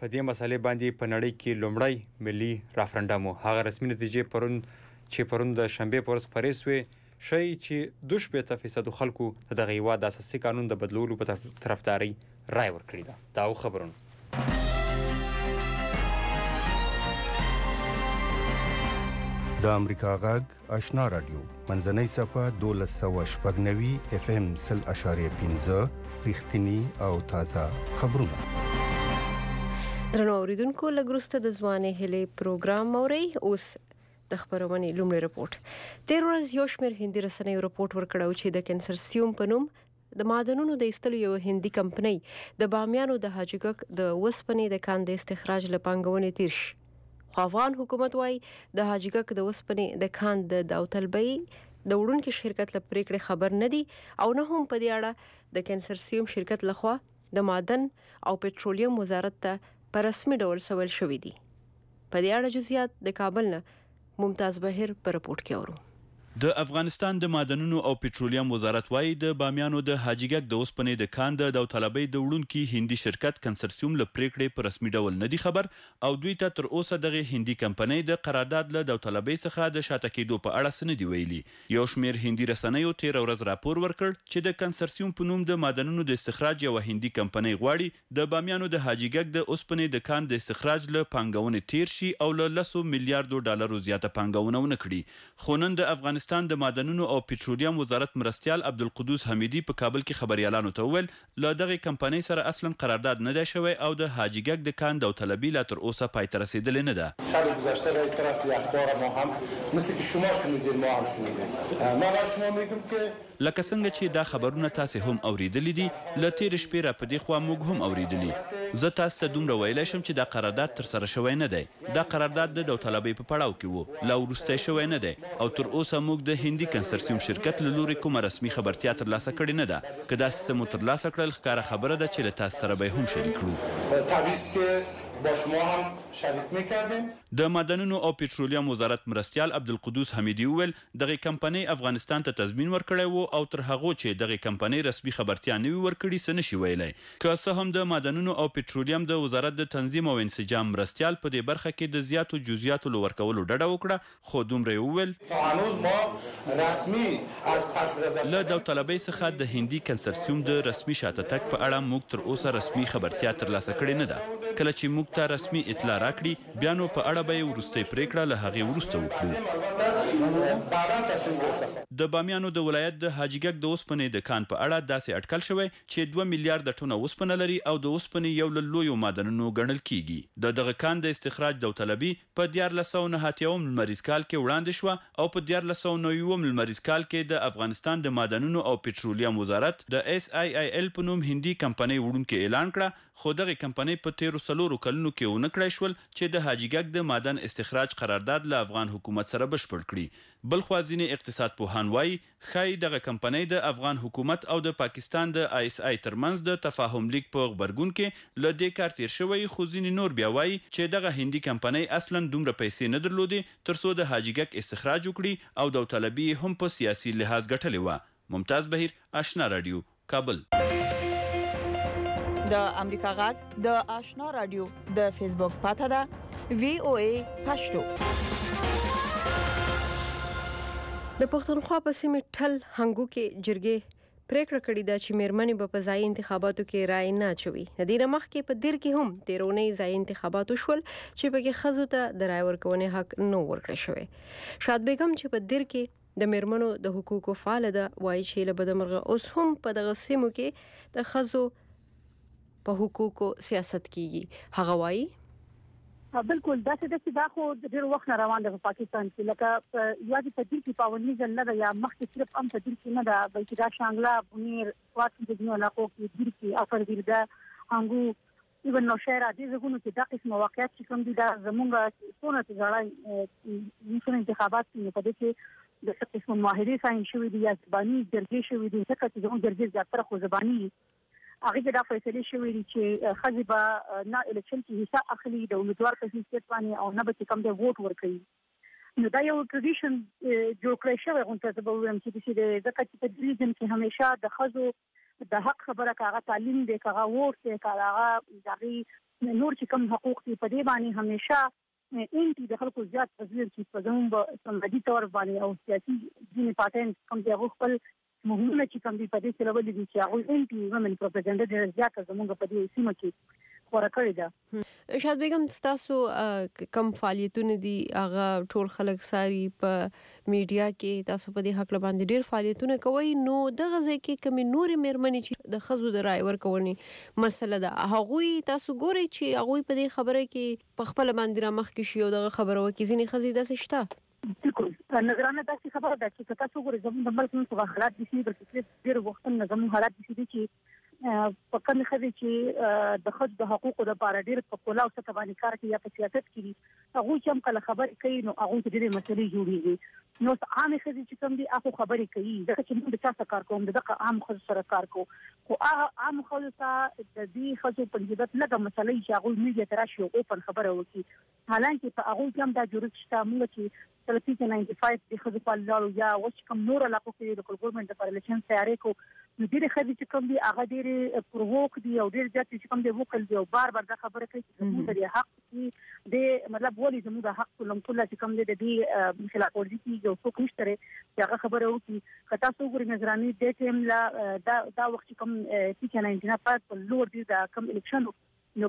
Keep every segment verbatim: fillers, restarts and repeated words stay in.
په دې مسالې باندې په نړۍ کې لومړی ملي رافرنډم و. هغه رسمي نتیجې پرون چې پرون د شنبې په ورځ خپرې سوې ښایي چې دوه شپېته فیصدو خلکو د دغه هېواد د اساسي قانون د بدلولو په طرفدارۍ رایه ورکړې ده. دا و خبرونه. د امریکا غږ آشنا رادیو منځنۍ صفحه دولس سوه شپږ نوي اف ام سل اشاریه پنځه رښتیني او تازه خبرونه. درنو اوریدونکو لږ وروسته د ځوانې هیلې پروګرام اورئ. اوس د خبرونې لومړی رپورټ. تېره ورځ یو شمېر هندي رسنیو رپورټ ورکړی چې د کنسرسیوم په نوم د معدنونو د ایستلو یو هندي کمپنۍ د بامیانو د حاجیګک د اوسپنې د کان د استخراج له پانګونې تیر شي. خو افغان حکومت وايي د حاجیګک د اوسپنې د کان د داوطلبۍ د وړونکي شرکت له پریکړې خبر نه دي او نه هم په دې اړه د کنسرسیوم شرکت لخوا د معدن او پټرولیم وزارت ته په رسمي ډول سوال شوی دي. په دې اړه جزئیات د کابل نه ممتاز بهیر په رپورټ کې اورو. د افغانستان د معدنونو او پټرولیم وزارت وايي د بامیانو د حاجیګک د اوسپنې د کان د داوطلبۍ د وړونکي هندي شرکت کنسرسیوم له پریکړې په رسمي ډول نه دي خبر او دوی ته تر اوسه دغه هندي کمپنۍ د قرارداد له داوطلبۍ څخه د شاته کېدو په اړه څه نه دي ویلي. یو شمېر هندي رسنیو تېره ورځ راپور ورکړ چې د کنسرسیوم په نوم د معدنونو د استخراج یوه هندي کمپنۍ غواړي د بامیانو د حاجیګک د اوسپنې د کان د استخراج له پانګونې تیر شي او له لسو میلیارډو ډالرو زیاته پانګونه ونه کړي. خو نن د افغانستان د معدنونو او پټرولیم وزارت مرستیال عبدالقدوس حمیدي په کابل کې خبريالانو ته وویل له دغه کمپنۍ سره اصلا قرارداد نه دی شوی او د حاجیګک د کان داوطلبي لا تر اوسه پای ته رسیدلې نه ده. شب گذشته در طرف اخبار ما هم مثل که شما شنیدید ما هم شنیدیم. ما بر شما میگم که لکه څنګه چې دا خبرونه تاسې هم اوریدلی دي له تېرې شپې را په دې خوا موږ هم اوریدلي. زه تاسو ته دومره ویلی شم چې دا قرارداد ترسره شوی نه دی. دا قرارداد د داوطلبۍ په پړاو کې و لا وروستی شوی نه دی او تر اوسه موږ د هندي کنسرسیوم شرکت له لورې کومه رسمي خبرتیا ترلاسه کړې نه ده. که داسې څه مو ترلاسه کړل ښکاره خبره ده چې له تاسو سره به یې هم شریک کړو. تعویض که با شما هم شریک میکردیم. د معدنونو او پټرولیم وزارت مرستیال عبدالقدوس حمیدي وویل دغه کمپنۍ افغانستان ته تضمین ورکړی و او تر هغو چې دغه کمپنۍ رسمي خبرتیا نه وي ورکړي څه نشي ویلی. که څه هم د معدنونو او پټرولیم د وزارت د تنظیم او انسجام مرستیال په دې برخه کې د زیاتو جزئیاتو له ورکولو ډډه وکړه خو دومره یې وویل له داوطلبۍ څخه د هندي کنسرسیوم د رسمي شاته تګ په اړه موږ تر اوسه رسمي خبرتیا ترلاسه کړې نه ده. کله چې موږ ته رسمي اطلاع راکړي بیا نو په اړه به یې وروستۍ پریکړه له هغې وروسته وکړو. د بامیانو د ولایت د حاجیګک د اوسپنې د کان په اړه داسې اټکل شوی چې دوه میلیارډه ټونه اوسپنه لري او د اوسپنې یو له لویو معدنونو ګڼل کیږي. د دغه کان د استخراج داوطلبي په دیارلس سوه نهه اتیاوم لمریز کال کې وړاندې شوه او په دیارلس سوه نوي اووم لمریز کال کې د افغانستان د معدنونو او پټرولیم وزارت د اس آی آی ال په نوم هندي کمپنۍ وړونکې اعلان کړه. خو دغه کمپنۍ په تیرو څلورو کلونو کې ونه کړی شول چې د حاجیګک د معدن استخراج قرارداد له افغان حکومت سره بشپړ کړي. بل خوا ځینې اقتصاد پوهان وایي ښایي دغه کمپنۍ د افغان حکومت او د پاکستان د آی اس آی ترمنځ د تفاهم لیک په غبرګون کې له دې کار تیر شوی. خو ځینې نور بیا وایي چې دغه هندي کمپنۍ اصلا دومره پیسې نه درلودې تر څو د حاجیګک استخراج وکړي او داوطلبي هم په سیاسي لحاظ ګټلې وه. ممتاز بهیر آشنا رادیو کابل. د امریکا غږ د آشنا رادیو د فیسبوک پاته ده وی او ای پښتو. د پښتونخوا په سیمې ټل هنګو کې جرګې پریکړه کړې ده چې میرمنې به په ځایي انتخاباتو کې رای نه اچوي. د دې نه مخکې په دیر کې هم تېره اونۍ ځایي انتخابات وشول چې پکې ښځو ته د رای ورکونې حق نه ورکړی شوی. شاد بیګم چې په دیر کې د میرمنو د حقوقو فعاله ده وایي چې له بدمرغه اوس هم په دغه سیمو کې د ښځو په حقوقو سیاست کیږي. هغه وایي بالکل داسې د چې دا خو د ډېر وخت نه روان دی په پاکستان کې لکه یوازې په دې کې پاوني ځل نه ده یا مخکې صرف هم په دې کې نه ده بلکې دا شانګلا بنیر سوات د دنیا علاقو کې دې کې افر ورده هنګو ایون نو شهر دې زګونو کې دا قسم واقعیت چې کوم دي دا زمونږ څونه ځړای نشو انتخابات کې په دې کې د څه قسم ماهري ساين شوې دي یا زبانی درجه شوې دي ځکه چې زموږ درجه زیاتره خو زبانی هغه دا فیصله شوې دي چې خزبه نه الیکشن کې حصہ اخلي د امیدوار په حیثیت باندې او نه به کوم د ووټ ورکړي. نو دا یو ټریډیشن جوړ کړی شوی غونډه به وایم چې د ځکه چې په دې ځین کې همیشه د خزو د حق خبره کاغه تعلیم دی کاغه ووټ دی کاغه دغه نور چې کوم حقوق دي په دې باندې همیشه انټي د خلکو زیات تزویر چې په زموږ په سماجی تور باندې او سیاسي ځینې پاتین کوم دی هغه خپل مهمه چې کوم دی په دې سره ولې دي چې هغه انټي ومن پروپاګاندا ډېر زیات زموږ په دې سیمه کې خورا کړی ده. شاد بیگم تاسو کم فعالیتونه دي هغه ټول خلک ساري په میډیا کې تاسو په دې حق باندې ډېر فعالیتونه کوي نو دغه ځکه کوم نور مېرمنې چې د خزو د رای ورکونی مسله ده هغه تاسو ګوري چې هغه په دې خبره کې په خپل باندې را مخ کې شي او دغه خبره وکړي ځینې خزې داسې شته. بالکل نظرانه داسې خبره ده چې تاسو ګورئ زموږ د ملک نن حالات دي چې بلکې ډېر وخت نه زموږ حالات دي چې په کومه خدي چې د خځو د حقوقو د لپاره ډېر په کولا او څه باندې کار کوي یا په سیاست کې هغه چې هم کله خبرې کوي نو هغه د دې مسلې جوړیږي نو عام خدي چې کوم دي هغه خبرې کوي ځکه چې موږ د چا کار کوم دغه عام خځو سره کار کوو خو هغه عام خځو ته د دې خځو په نسبت لږه مسلې چې هغه میډیا تراشي او اوپن خبره وکړي حالانکه په هغه کې هم دا جوړښت شته موږ چې ثلاثين پنځه پنځه د خځو په لارو یا وڅ کوم نور علاقو کې د ګورنمنت لپاره الیکشن تیاری کو نو ډېر خځې چې کوم دي هغه ډېر پرووک دي او ډېر ځکه چې کوم دي وکړ دي او بار بار دا خبره کوي چې موږ د حق کې د مطلب ولې زموږ د حق کولم ټول چې کوم دي د دې خلاف ورزي کې یو څوک نشته چې هغه خبره وکړي کته څو ګوري نظراني د ټیم لا دا دا وخت کوم چې نه انجنا پات په لور دي دا کوم الیکشن نو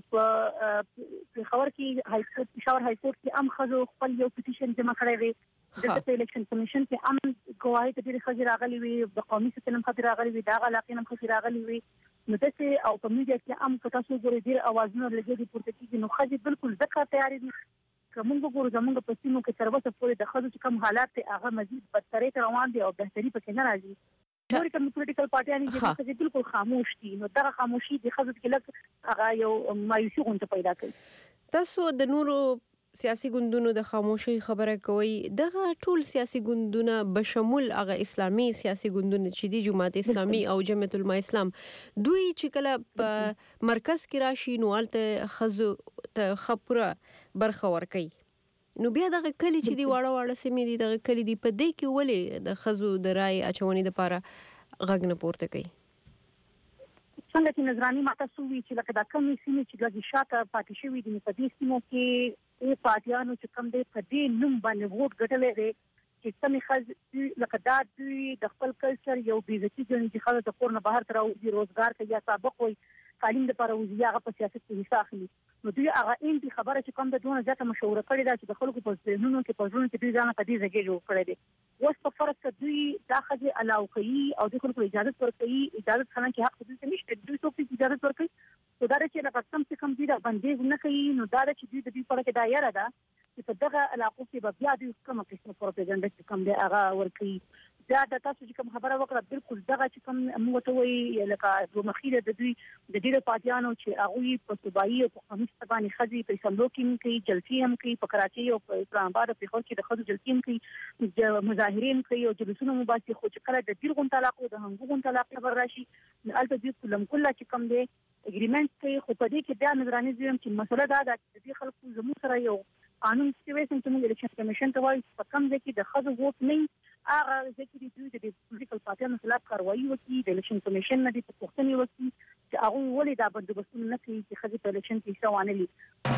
په خبر کې هاي کورټ پېښور هاي کورټ کې ام خزو خپل یو پټیشن جمع کړی دی د الیکشن کمیشن کې ام ګواهی ته ډېر خځې راغلي وي د قومي ستنم خاطر راغلي وي دا علاقې نم خاطر راغلي وي نو تاسو او په میډیا کې ام تاسو ګورئ ډېر اوازونه لګي دي پورته کیږي نو خځې بالکل ځکه تیاری دي کومه ګورو زموږ په سیمو کې تر اوسه پورې د خځو کوم حالات ته هغه مزید بدتري روان دي او بهتري پکې نه راځي نور کوم پولیټیکل پارټیانی چې د بالکل خاموش دي نو دا خاموشي د خځو کې لږ هغه یو مایوسي غونډه پیدا کوي. تاسو د نورو سیاسي ګوندونو د خاموشي خبره کوي دغه ټول سیاسي ګوندونه بشمول هغه اسلامي سیاسي ګوندونه چې د جماعت اسلامي او جمعیت العلماء اسلام دوی چې کله په مرکز کې راشي نو الته خزو ته خبره برخه ور کوي نو بیا دغه کلی چې دی واړه واړه سیمې دي دغه کلی دی په دې کې ولې د خزو د رای اچونې لپاره غږ نه پورته کوي څنګه چې نظراني ماته سوي چې لکه دا کومې سیمې چې لږ شاته پاتې شوې دي په دې سیمو کې او پارټیانو چې کوم دې په دې نوم باندې ووټ ګټلې دي چې څنګه خځې لکه دا دوی د خپل کلچر یو بیزتي ګڼي چې خلک د کور نه بهر تر او روزګار کوي یا سابق وي تعلیم لپاره وزیا هغه په سیاست کې حصہ اخلي نو دوی هغه انتي خبره چې کوم د دونه ځکه مشوره کړې ده چې د خلکو په ذهنونو کې په ژوند کې دوی ځان په دې ځای جوړ کړی دي اوس په فرض کې دوی دا خځې علاوه کوي او د خلکو اجازه ورکوي اجازه خلک حق دوی نشته دوی څوک اجازه ورکوي نو دا چې لکه څنګه چې کوم دي دا باندې نه کوي نو دا چې دوی د دې پر کې دایره ده چې په دغه علاقو کې بیا دوی کومه قسمه پروپاګاندا چې کوم دی هغه ورکوي دا د تاسو چې کوم خبره وکړه بالکل دغه چې کوم موږ ته وایي لکه دوه مخیره د دوی د ډیرو پارټیانو چې هغه په صوبایي او په قومي ستباني خزي په سملو کې کوي جلسې هم کوي په کراچي او په اسلام آباد په خور کې د خزو جلسې هم کوي د مظاهرین کوي او جلوسونه مباسي خو چې کله د ډیر غون طلاق د هنګو غون طلاق خبر راشي البته دوی کلم کله چې کوم دی اګریمنت کوي خو په دې کې بیا نظراني زم چې مسله دا ده چې د خلکو زموږ سره یو قانون چې وایي چې موږ الیکشن کمیشن ته وایي په کوم ځای کې د خزو ووټ نه هغه ځکه چې دوی د پولیټیکل پارټیانو خلاف کاروایی وکړي د الیکشن کمیشن نه د پښتني وکړي چې هغه ولې دا بندوبستونه نه کوي چې خځې په الیکشن کې حصہ وانلي.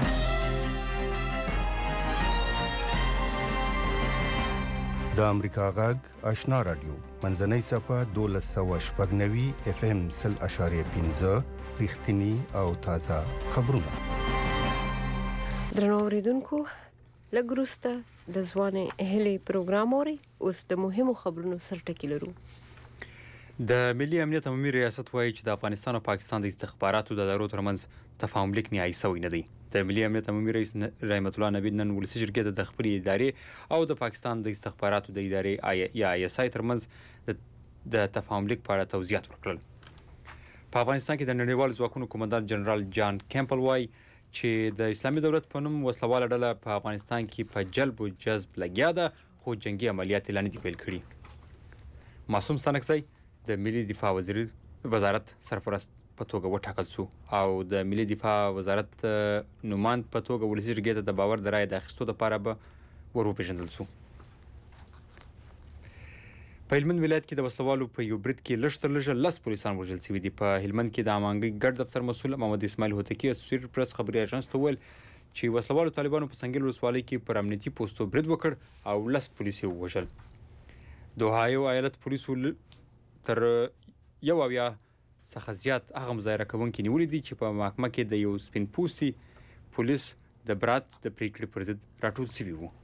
د امریکا غږ آشنا رادیو منځنۍ صفه دولس سوه شپږ نوي اف ام سل اشاریه پنځه رښتینی او تازه خبرونه. درنو اوریدونکو لګروسته د ځوانې هلي پروګرام اوري اوس د مهمو خبرونو سرټکی لرو. د ملي امنیت عمومي ریاست وایي چې د افغانستان او پاکستان د استخباراتو د ادارو ترمنځ تفاهم لیک نیایي شوی نه دی. د ملي امنیت عمومي رئیس رحمت الله نبی نن ولسي جرګې ته د خپلې ادارې او د پاکستان د استخباراتو د ادارې یا آی اس آی ترمنځ د تفاهم لیک په اړه توضیحات ورکړل. په افغانستان کې د نړیوال ځواکونو قومندان جنرال جان کیمپل وایي چې د اسلامي دولت په نوم وسلواله ډله په افغانستان کې په جلب او جذب لګیا ده خو جنگي عملیات اعلان دي پیل کړي. معصوم ستانکزی د ملي دفاع وزیر وزارت سرپرست په توګه وټاکل شو او د ملي دفاع وزارت نوماند په توګه ولسي جرګې ته د باور د رایې د اخیستو لپاره به ور وپېژندل شو. په هلمند ولایت کې د وسلوالو په یو برید کې لږ تر لږه لس پولیسان وژل شوي دي. په هلمند کې د امانګي ګډ دفتر مسؤل محمد اسماعیل هوتکی اسوسییټډ پریس خبري اژانس ته وویل چې وسلوالو طالبانو په سنګل ولسوالۍ کې پر امنیتي پوستو برید وکړ او لس پولیس یې ووژل. د اوهایو ایالت پولیسو تر یو اویا څخه زیات هغه مظاهره کوونکي نیولي دي چې په محکمه کې د یو سپین پوستي پولیس د برات د پریکړې پر ضد راټول شوي وو.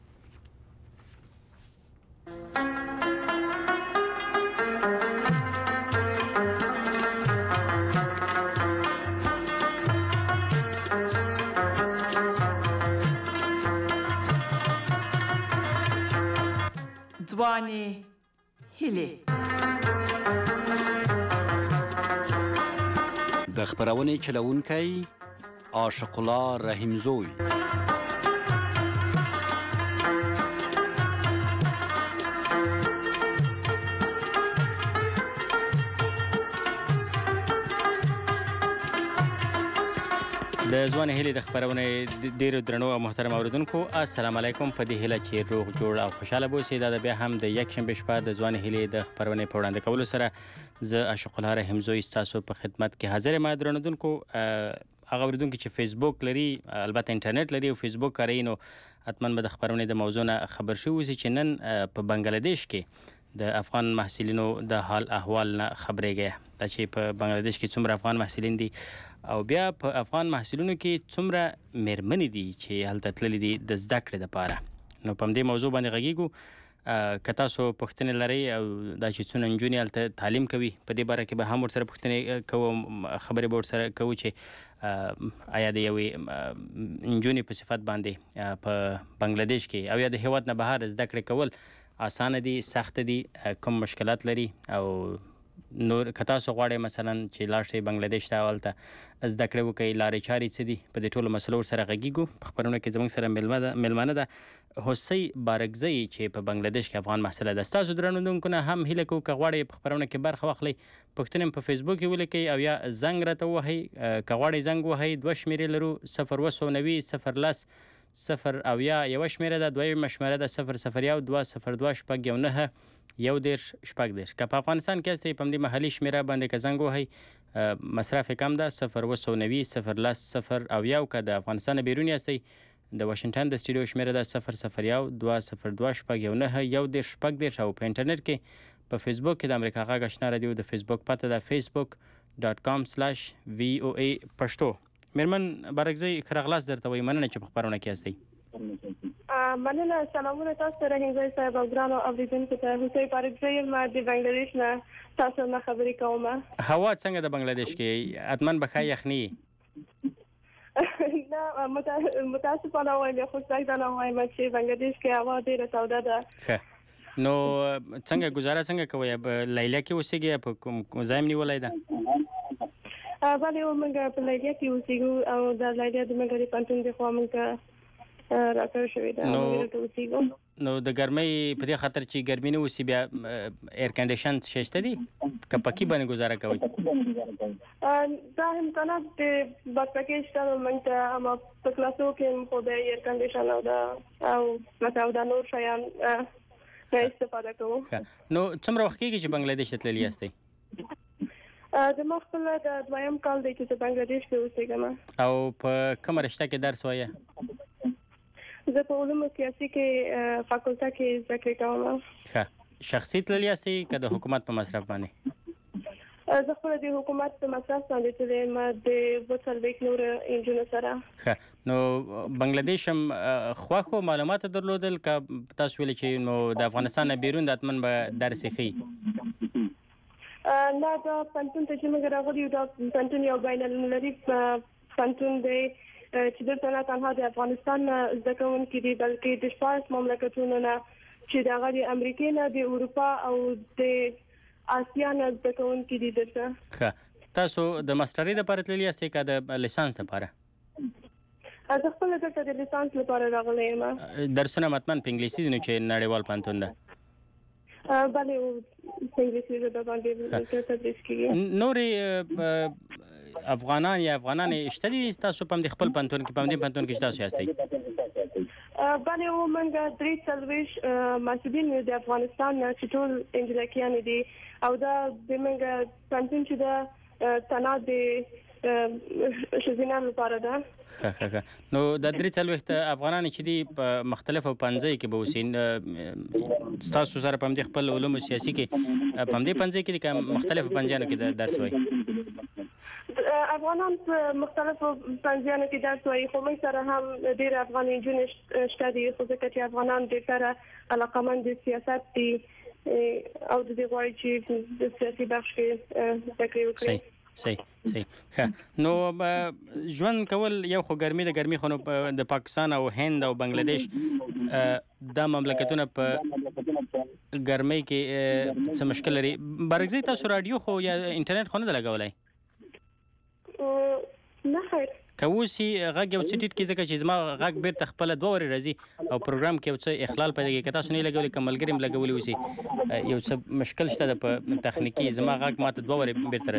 ځواني هیلې د خبرونې چلونکی عاشق الله رحیمزوی. د ځوان هیلې د خبرونې ډیرو درنو او محترم اوریدونکو السلام علیکم. په دې هیله چې روغ جوړ او خوشاله اوسئ. دا بیا هم د یکشنبې شپه د ځوان هیلې د خبرونې په وړاندې کولو سره زه عاشق الله رحیمزوی ستاسو په خدمت کې حاضر یم. درنودونکو هغه اوریدونکو چې فیسبوک لري البته انټرنیټ لري او فیسبوک کاروي نو حتما به د خبرونې د موضوع نه خبر شوي اوسئ چې نن په بنګلادیش کې د افغان محصلینو د حال احوال نه خبرېږي. دا چې په بنګلادیش کې څومره افغان محصلین دي او بیا په افغان محصلینو کې څومره میرمنې دي چې هلته تللي دي د زده کړې دپاره. نو په همدې موضوع باندې غږیږو. که تاسو پوښتنې لرئ او دا چې څونه نجونې هلته تعلیم کوي په دې باره کې به هم ورسره پوښتنې کوو، خبرې به ورسره کوو چې آیا د یوې نجونې په صفت باندې په بنګلادیش کې او یا د هیواد نه بهر زده کړې کول اسانه دي، سخته دي، کوم مشکلات لري او نور که تاسو غواړئ مثلا چې لاړ شئ بنګلادیش ته هلته زده کړې وکړئ، لارې چارې څه دي، په دې ټولو مسلو ورسره غږیږو. په خبرونه کې زموږ سره میلمانه ده حسۍ بارکزۍ چې په بنګلادیش کې افغان محصله ده. ستاسو درنودونکو نه هم هیله کوو که غواړئ په خبرونه کې برخه واخلئ، پوښتنې په فیسبوک کې ولیکئ او یا زنګ راته ووهئ. که غواړئ زنګ ووهئ دوه شمېرې لرو صفر اوه سوه نوي صفر لس صفر اویا یوه شمېره ده، دویمه شمېره ده صفر صفر یو دوه صفر دوه شپږ یو نهه یو دېرش شپږ دېرش. که په افغانستان کې هستئ په همدې محلي شمېره باندې که زنګ ووهئ مصرف یې کم ده صفر اوه سوه نوي صفر لس صفر اویا. او که د افغانستان نه بیرون یاستئ د واشنګټن د سټوډیو شمېره ده صفر صفر یو دوه صفر دوه شپږ یو نهه یو دېرش شپږ دېرش. او په انټرنیټ کې په فیسبوک کې د امریکا غږ آشنا رادیو د فیسبوک پته ده فیسبوک ډاټ کام سلاش وی او ای پښتو. میرمن بارکزۍ ښه راغلاست درته وایي، مننه چې په خپرونه کې هستئ. مننه. سلامونه تاسو ته رحیمزۍ صاحب او ګرانو اوریدونکو ته. حسۍ بارکزۍ یم د بنګلادیش نه تاسو نه خبرې کوم. هوا څنګه د بنګلادیش کې؟ حتما به ښه یخني نه متاسفانه وایم خو څنګه نه وایم چې بنګلادیش کې هوا ډېره توده ده. ښه نو څنګه ګزاره څنګه کوئ؟ په لیلیه کې اوسېږئ؟ په کوم ځای م نیولی ده؟ بلې موږ په لیلیه کې اوسېږو او د لیلیه د مګري پوهنتون د خوا موږ راکړل شوې ده. نو د ګرمۍ په دې خاطر چې ګرمي نه اوسي بیا ایر کنډیشن څه شته دي که پکې باندې ګزاره کوئ؟ دا امکانات د بس پکې شته نو موږ ته اما په کلاسو کې خو د ایر کنډیشن او د او مثلا د نور شیان نه استفاده کوو. نو څومره وخت کېږي چې بنګلادیش ته تللي یاستئ؟ زما خپل د دویم کال دی چې زه بنګلادیش کې اوسېږم. او په کومه رشته کې درس وایه؟ زه په علومو سیاسي کې فاکولټه کې زده کړې کوم. ښه شخصي تللي یاستئ که د حکومت په مصرف باندې؟ زه خپله د حکومت په مصرف باندې تللې یم د اووه څلوېښت نورو نجونو سره. ښه نو بنګلادیش هم خوښ و معلومات درلودل که تاسو ویلې چې نو د افغانستان نه بیرون د حتما به درس یې ښیي؟ نه دا پوهنتون ته چې موږ راغلي یو دا پوهنتون یو بین المللي پوهنتون دی چې دلته نه تنها د افغانستان نه زده کوونکي دي بلکې د شپاړس مملکتونو نه چې د هغه د امریکې نه د اروپا او د اسیا نه زده کوونکي دي دلته. ښه تاسو د ماسټرۍ دپاره تللي یاستئ که د لیسانس دپاره؟ زه خپله دلته د لیسانس لپاره راغلی یم. درسونه هم حتما په انګلیسي دي نو چې نړیوال پوهنتون ده؟ بلې په انګلیسي ژبه باندې تدریس کېږي. نورې افغانان یا افغانانې شته دي تاسو په همدې خپل پوهنتون کې په همدې پوهنتون کې چې تاسو یاستئ؟ باندې ومنګه درې څلوېښت محصلین د افغانستان نه چې ټول انجلکیان دي او دا د منګه پنځین چې دا تنا د شزینان لپاره ده. ښه ښه نو د درې څلوېښت افغانان چې دي په مختلفو پنځۍ کې به اوسي ستاسو سره په همدې خپل علومو سیاسي کې په همدې پنځۍ کې دي که مختلفو پنځیانو کې درس وایي؟ افغانان په مختلفو پنځیانو کې درس وایي خو موږ سره هم ډېر افغان نجونې شته دي خو ځکه چې افغانان ډېر سره علاقمند د سیاست دي او د دې غواړي چې د سیاسي بخش کې زده کړې وکړي. صحیح صحیح ښه نو ژوند کول یو خو ګرمي د ګرمي خو د پاکستان او هند او بنگلاديش دا مملکتونه په ګرمۍ کې څه مشکل لري. برګزی تاسو رادیو خو یا انټرنیټ خو نه لګولای؟ نه خیر کوسی غږ یو څه ټیټ کې ځکه چې زما غږ بیرته خپل دوه ورې راځي او پروګرام کې یو څه اخلال پیدا کېږي که تاسو نه لګولې که ملګري هم لګولي اوسي یو څه مشکل شته په تخنیکي زما غږ ماته دوه ورې بیرته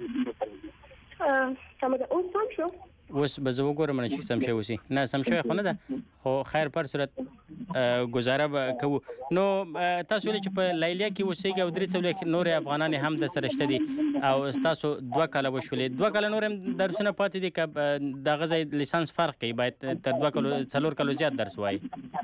راځي. سمه ده اوس سم شو؟ اوس به زه وګورم چې سم شوی اوسي. نه سم شوی خو نه ده خو خیر پر صورت گزاره به کوو. نو تاسو ویلي چې په لیلیه کې اوسېږي او درې څلوېښت نورې افغانان هم د سره شته دي او ستاسو دوه کاله وشولې دوه کاله نور هم درسونه پاتې دي که دغه ځای لیسانس فرق کوي باید تر دوه کالو څلور کالو زیات درس وایي؟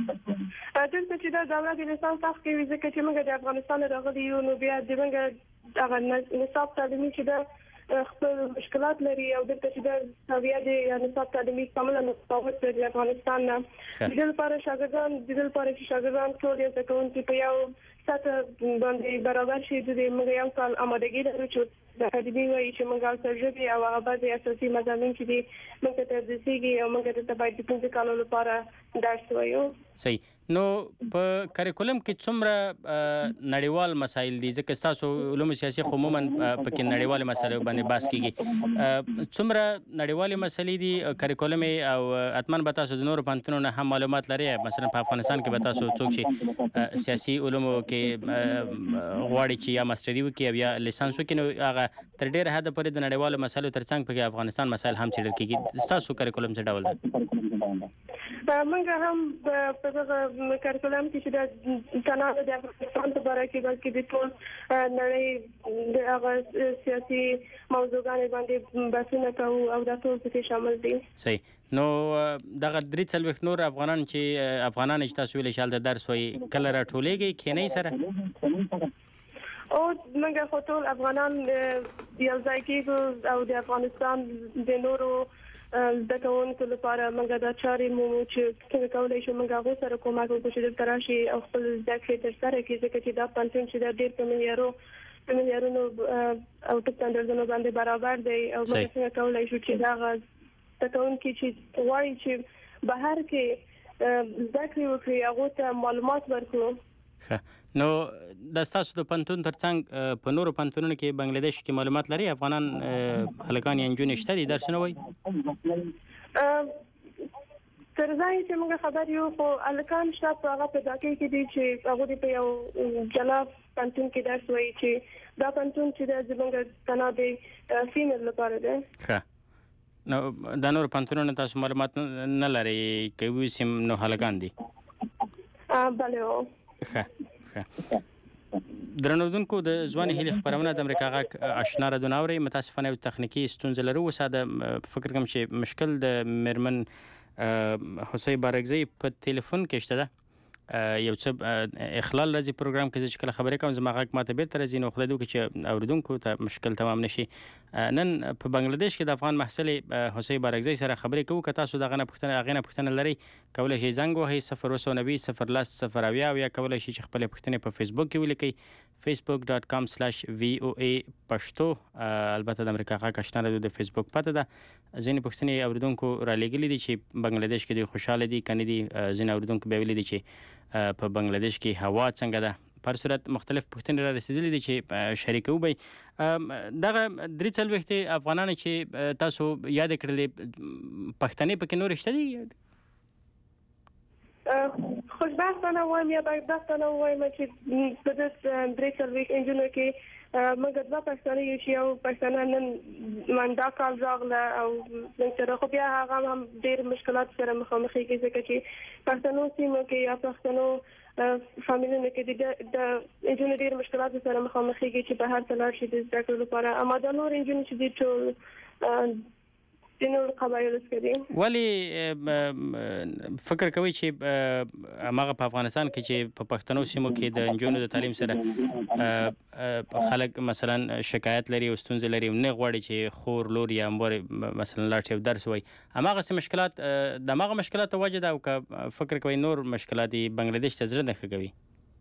دلته چې دا دوره د لیسانس فرق کوي ځکه چې موږ د افغانستان راغلي یو نو بیا د موږ دغه نصاب تعلیمي چې دا خپل مشکلات لري او دلته چې د سویا د نصاب تعلیمي کاملا متفاوت دی د افغانستان نه. د دې لپاره شاګردان د دې لپاره چې شاګردان ټول یو څه کوونکي په یو سطح باندې برابر شي د موږ یو کال آمادګي لرو چې د اکاډمي وایي چې موږ اصل ژبې او هغه بعضې اساسي مضامین چې دي موږ ته تدریسېږي او موږ ته باید د پنځه کالو لپاره درس وایو. صحیح. نو په کریکولم کې څومره نړیوال مسایل دي ځکه ستاسو علوم سیاسي خو عموما پکې نړیوالې مسایلو باندې بحث کیږي څومره نړیوالې مسلې دي کریکولم او اتمن به تاسو د نورو پوهنتونونو نه هم معلومات لرئ مثلا په افغانستان کې به تاسو څوک چې سیاسي علومو کې غواړي چې یا ماستري وکړي او یا لیسانس وکړي نو هغه تر ډېره حده پورې د نړیوالو مسایلو ترڅنګ پکې افغانستان مسایل هم څېړل کیږي. ستاسو کریکولم څه ډول ده؟ موږ هم په دغه کریکولم کې چې د تناوب د افغانستان په اړه کې بلکې د ټول نړۍ د هغه سیاسي موضوعګانې باندې بحثونه کوو او دا ټول پکې شامل دي. صحیح. نو دغه درې څلوېښت نور افغانان چې افغانان چې تاسو ویلې چې هلته درس وایي کله راټولېږئ کښېنئ سره؟ او موږ خو ټول افغانان یو ځای کېږو او د افغانستان د نورو زده کوونکو لپاره موږ دا چارې مومو چې څنګه کولی شو موږ هغو سره کومک وکړو چې دلته راشي او خپل زده کړې ترسره کړي ځکه چې دا پوهنتون چې دا ډېر په معیارو په معیارونو او ټپ سټنډرډونو باندې برابر دی او موږ څنګه کولی شو چې دغه زده کوونکي چې غواړي چې بهر کې زده کړې وکړي هغو ته معلومات ورکړو. ښه نو د ستاسو د پوهنتون ترڅنګ په نورو پوهنتونونو کې بنګلادیش کې معلومات لري افغانان هلکان یا نجونې شته دي درسونه وایي؟ تر ځای چې موږ خبر یو خو هلکان شته په هغه په ډاکۍ کې دي چې هغوی په یو جلا پوهنتون کې درس وایي چې دا پوهنتون چې دی زموږ تنها د فیمیل لپاره دی. ښه نو دا نور پوهنتونونه تاسو معلومات نه لرئ که ویسیم نو هلکان دي؟ بله. ښه ښه درنو اورېدونکو د ځوانې هیلې خپرونه د امریکا غږ اشنا راډیو اورئ. متاسفانه یو تخنیکي ستونزه لرو اوس دا فکر کوم چې مشکل د میرمن حسین بارګزی په ټلیفون کې شته ده یو څه اخلال راځي پروګرام کې چې کله خبرې کوم زما غږ ماته بیرته راځي نو خدای دې وکړي چې اورېدونکو ته مشکل تمام نشي. نن په بنگلاديش کې د افغان محصلې حسین بارګزی سره خبرې کوو. که تاسو دغه نه پوښتنه هغې نه پوښتنه لرئ کولی شئ زنګ وهئ صفر اوه سوه نوي صفر لس صفر اویا او یا کولی شئ چې خپلې پوښتنې په فیسبوک کې ولیکئ فیسبوک ډاټ کام سلاش وی او ای پښتو. البته د امریکا غږ اشنا راډیو د فیسبوک پته ده. ځینې پوښتنې اورېدونکو رالیږلي دي چې بنگلاديش کې دوی خوشحاله دي که نه دي. ځینې اورېدونکو بیا ویلي دي چې په بنگلاديش کې هوا څنګه ده. په هر صورت مختلف پوښتنې را رسېدلي دي چې شریکوو به یې. دغه درې څلوېښت افغانان چې تاسو یاد کړلې پښتنې پکې نورې شته دي؟ خوشبختانه وایم یا بدبختانه وایم چې په دې درې څلوېښت نجونو کې موږ دوه پښتانه یو چې یو پښتانه نن مندا کال راغله او موږ سره خو بیا هغه هم ډېر مشکلات سره مخامخ کېږي ځکه چې پښتنو سیمو کې یا پښتنو فامیلونو کې د انجونو ډېر مشکلات سره مخامخ کېږي چې بهر ته لاړ شي د زده کړو لپاره. اما د نور انجونو چې دي ټول د نور قبایلو څخه دي. ولې فکر کوي چې هغه په افغانستان کې چې په پښتنو سیمو کې د انجونو د تعلیم سره خلک مثلا شکایت لري او ستونزې لري نه غواړي چې خور لور یا مور مثلا لاړ شي درس وایي هماغه څه مشکلات د هغه مشکلاتو وجه ده او که فکر کوي نور مشکلات بنگلاديش ته زړه نه ښه کوي؟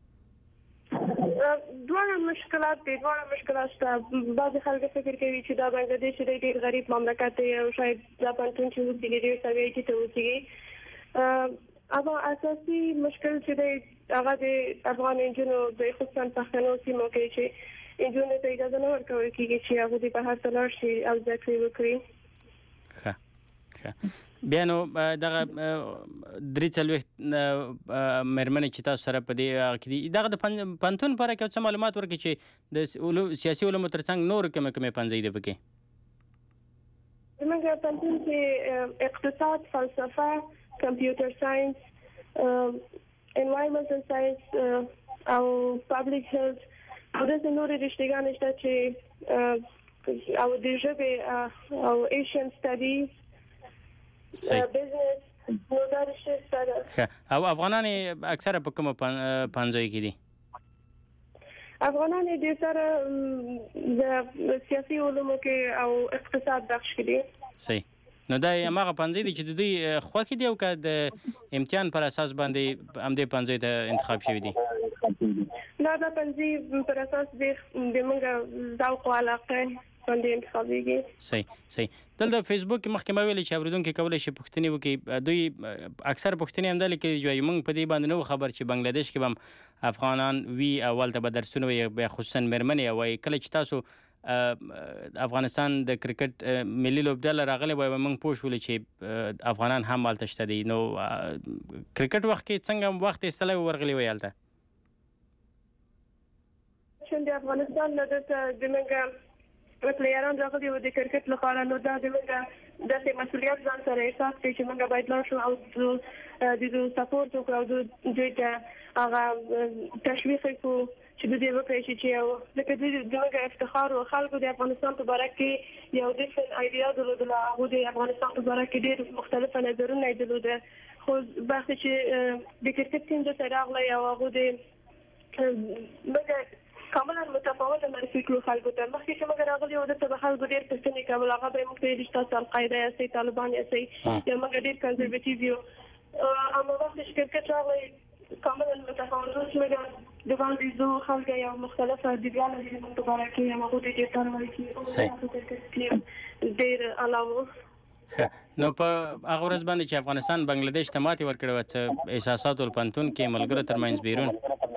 دواړه مشکلات دي دواړه مشکلات شته. بعضې خلک فکر کوي چې دا بنګلاديش دی ډېر غریب مملکت دی او شاید دا پنتون چې اوسېږي ډېر سویایي ټیټه اوسېږي. اما اساسي مشکل چې دی هغه د افغان انجونو د خصوصا پښتنو سیمو کې چې انجونو ته اجازه نه ورکول کېږي چې هغوی بهر ته لاړ شي او زده کړې وکړي. ښه ښه بیا نو دغه درې څلوېښت مېرمنې چې تاسو سره په دې هغه کې دي دغه د پوهنتون په اړه که څه معلومات ورکړي چې د سیاسي علومو تر څنګ نور کومې کومې پوهنځۍ دي پکې؟ زموږ پوهنتون کې اقتصاد، فلسفه، کمپیوټر ساینس، انوایرمنټل ساینس او پبلیک هیلث او داسې نورې رشتهګانې شته چې او د ژبې او ایشین سټډیز بزنس نو دا رشته شته. او افغانان اکثره په کومه پوهنځیو کې دي؟ افغانان ډېر سره د سیاسي علومو کې او اقتصاد بخش کې دي. صحیح. نو دا هماغه پوهنځی دی چې د دوی خوښې دي او که د امتحان پر اساس باندې همدې پوهنځي ته انتخاب شوي دي؟ دا د پوهنځي پر اساس د موږ ذوق او علاقه باندې انتخابېږي. صحیح صحیح. دلته فیسبوک کې مخکې ما ویلې چې اورېدونکي کولی شي پوښتنې وکړي. دوی اکثر پوښتنې همدا لیکلي چې موږ په دې باندې نه وو خبر چې بنګلاديش کې به هم افغانان وي اول ته به درسونه وي بیا خصوصا مېرمنې وایي کله چې تاسو افغانستان د کرکټ ملي لوبډله راغلی وای موږ پوه شولو چې افغانان هم هلته شته دي. نو کرکټ وخت کې څنګه وخت ایستلی ورغلی وای هلته؟ چې د افغانستان نه دلته زموږ پلیران راغلي وو د کرکټ لپاره نو دا زموږ داسې مسؤلیت ځان سره احساس کړي چې موږ باید لاړ شو او د دوی سپورټ وکړو او دوی ته هغه تشویق کړو چې دوی وکړي چې یو لکه دوی زموږ افتخار او خلکو د افغانستان په باره کې یو ډیفرنٹ آیډیا درلودله. هغوی د افغانستان په باره کې ډېر مختلفه نظرونه یې درلوده خو بحث چې د کرکټ ټیم دلته راغلی او هغوی د موږ کاملا متفاوته معرفي کړو خلکو ته. مخکې چې موږ راغلي وو دلته به خلکو ډېر پوښتنې کول هغه به یې موږ ته ویلي چې تاسو القاعده یاستئ طالبان یاستئ یا موږ ډېر کنزرویټیو یو. اما وخت چې کرکټ راغلی کاملا متفاوت اوس موږ د باندې زو خلک یو مختلفه ډیګانې دي موږ په باره کې هغوی ډېر ډېر کارونه کوي ډېر علاوه. نو په هغه ورځ باندې چې افغانستان بنګلاديش ته ماتې ورکړې وه څه احساسات ول پوهنتون کې ملګرو ترمنځ بیرون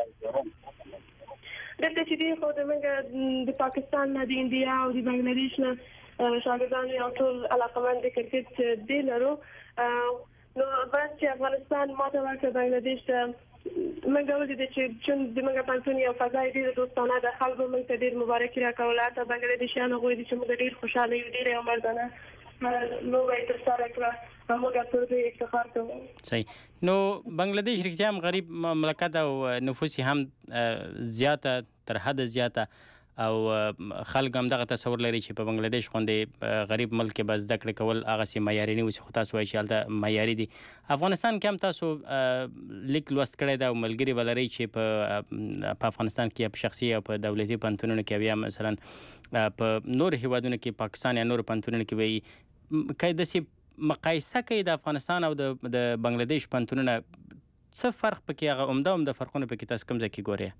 دلته چې دی خو زموږ د پاکستان نه د انډیا او د بنګلاديش نه شاګردان یو ټول علاقمند د کرکټ دی لرو. نو بس چې افغانستان ماته ورکړه بنګلاديش ته موږ ولیدل چې چون زموږ پوهنتون یو فضا یې ډېره دوستانه ده خلکو موږ ته ډېر مبارکي راکوله حتی بنګلاديشیان هغوی دي چې موږ ډېر خوشحاله یو ډېره یو مردانه لوبه یې ترسره کړه او موږ پر دې افتخار کوو. صحیح. نو بنګلاديش رښتیا هم غریب مملکت او نفوس یې هم زیاته تر حده زیاته او خلک هم دغه تصور لري چې په بنګلاديش غوندې غریب ملک کې به زده کړې کول هغسې معیاري نه اوسي خو تاسو وایي چې هلته معیاري دي. افغانستان کې هم تاسو لیک لوست کړی ده او ملګري به لرئ چې په په افغانستان کې یا په شخصي یا په دولتي پوهنتونونو کې او یا مثلا په نورو هیوادونو کې پاکستان یا نورو پوهنتونونو کې به که داسې مقایسه کوي د افغانستان او د بنګلاديش پوهنتونونه څه فرق پکې هغه عمده عمده فرقونه پکې تاسو کوم ځای کې ګورئ؟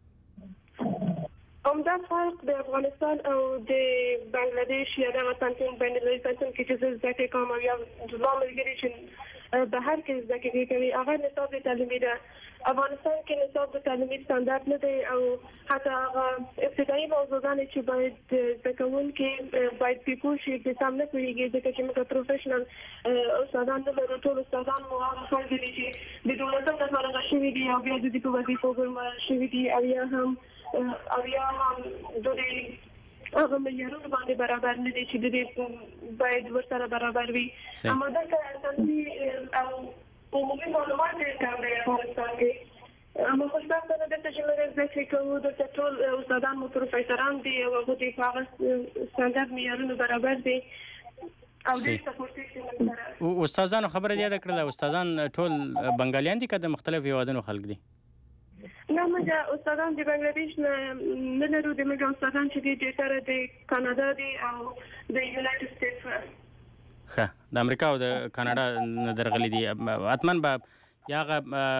عمده فرق د افغانستان او د بنګلاديش یا دغه پوهنتون بین المللي پوهنتون کې چې زه زده کړې کوم او یا زما ملګري چې بهر کې زده کړې کوي هغه نصاب تعلیمي ده. افغانستان کې نصاب د تعلیمي ستاندرد نه دی او حتی هغه ابتدایي موضوعګانې چې باید زده کوونکي باید پې پوه شي پې سم نه پوهېږي ځکه چې موږ پروفیشنل استادان نه لرو. ټول استادان مو هغه خلک دي چې د دولتم نه فارغه شوي دي او بیا د دې په وظیفو ګمارل شوي دي او یا هم او یا هم د هغه معیارونو باندې برابر نه دي چې د دې باید ورسره برابر وي. اما دا اساسي او عمومي معلومات یې کم دی افغانستان کې. اما خوشبختانه دلته چې موږ زده کړې کوو دلته ټول استادان مو پروفیسران دي او هغوی د هغه سټنډرډ معیارونو برابر دي او ډېر سپورټي استادانو خبره دې یاده کړله استادان ټول بنګالیان دي که د مختلفو هېوادونو خلک دي؟ نه موږ استادان د بنګلاديش نه لرو. د موږ استادان چې دي ډېر د کاناډا دي او د یونایټډ سټیټس. ښه د امریکا او د کاناډا نه درغلي دي. حتما به یا هغه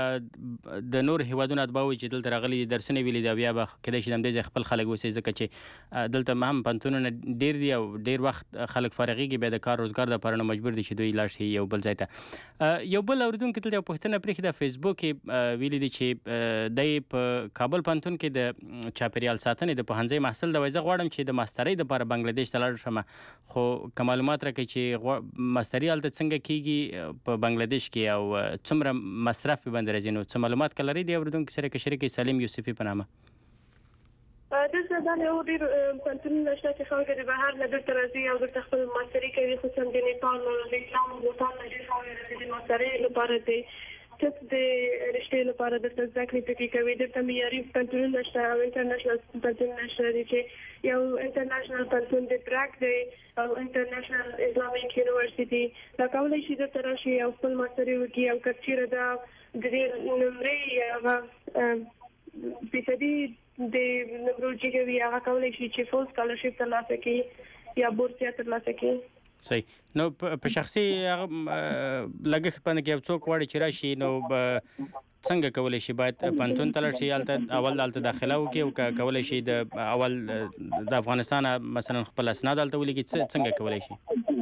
د نور هیوادونو اتباع وي چې دلته راغلي دي درسونه ویلي دي او بیا به کیدای شي د همدې ځای خپل خلک اوسي ځکه چې دلته هم پوهنتونونه ډېر دي او ډېر وخت خلک فارغېږي بیا د کار روزګار دپاره نو مجبور دي چې دوی لاړ شي یو بل ځای ته. یو بل اورېدونکي دلته یو پوښتنه پرېښې ده فیسبوک کې ویلي دي چې دی په کابل پوهنتون کې د چاپېریال ساتنې د پوهنځي محصل دی. زه غواړم چې د ماسترۍ دپاره بنګلادیش ته لاړ شم خو که معلومات راکړئ چې ماستري هلته څنګه کېږي په بنګلادیش کې او څومره مصرف په باندې راځي نو څه معلومات که لرئ د اورېدونکي سره کې شریک سلیم یوسفي په نامه؟ دلته دا یو ډېر پوهنتونونه شته چې خلک د بهر نه دلته راځي او دلته خپل ماستري کوي خصوصا د نیپال او د اسلام او بوتان نه ډېر خلک راځي د ماسترۍ لپاره د طب د رشتې لپاره دلته زده کړې پکې کوي. دلته معیاري پوهنتونونه شته او انټرنیشنل پوهنتونونه شته دي چې یو انټرنیشنل پوهنتون د پراګ دی او انټرنیشنل اسلامیک یونیورسيټي. دا کولی شي دلته راشي او خپل ماستري وکړي او که چېرې دا د دې نمرې هغه فیصدي د نمرو جګه وي هغه کولی شي چې فول سکالرشپ ترلاسه کړي یا بورسیه ترلاسه کړي. صحیح. نو په شخصي لګښت باندې کې یو څوک غواړي چې راشي نو څنګه کولی شي باید پوهنتون ته لاړ شي هلته اول هلته داخله وکړي او که کولی شي د اول د افغانستانه مثلا خپل اسناد هلته ولیکي څنګه کولی شي؟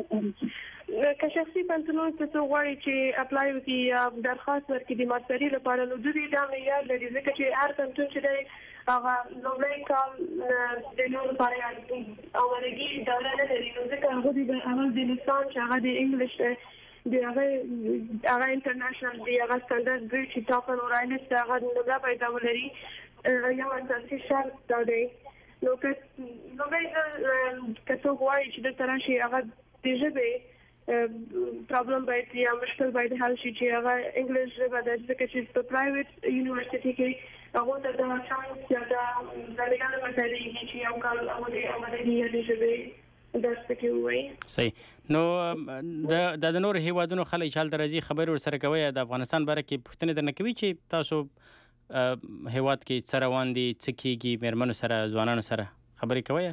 که شخصي پوهنتونونو ته څوک غواړي چې اپلای وکړي یا درخواست ورکړي د ماستري لپاره نو دوی دا معیار لري ځکه چې هر پوهنتون چې دی هغه لومړی کال د نور لپاره اولګي دوره نه لري نو ځکه هغوی د اول د لیسانس چې هغه د انګلیش د هغه هغه انټرنیشنل دی هغه سټنډرډ دی چې ټاپن او راینس هغه نمره باید ولري یو اساسي شرط دا دی. نو که لومړی که څوک غواړي چې دلته راشي هغه د ژبې پرابلم باید یا مشکل باید حل شي چې هغه انګلیش ژبه ده ځکه چې په پرایویټ یونیورسيټي کې هغوی ته دا چانس یا دا ځانګړې مسایلېږي چې یو کال هغوی د اولنۍ یا د ژبې درس پکې ووایي. صحیح. نو د د نورو هیوادونو خلک چې هلته راځي خبرې ورسره کوئ د افغانستان باره کې پوښتنې درنه کوي چې تاسو هیواد کې څه روان دي څه کېږي مېرمنو سره ځوانانو سره خبرې کوئ؟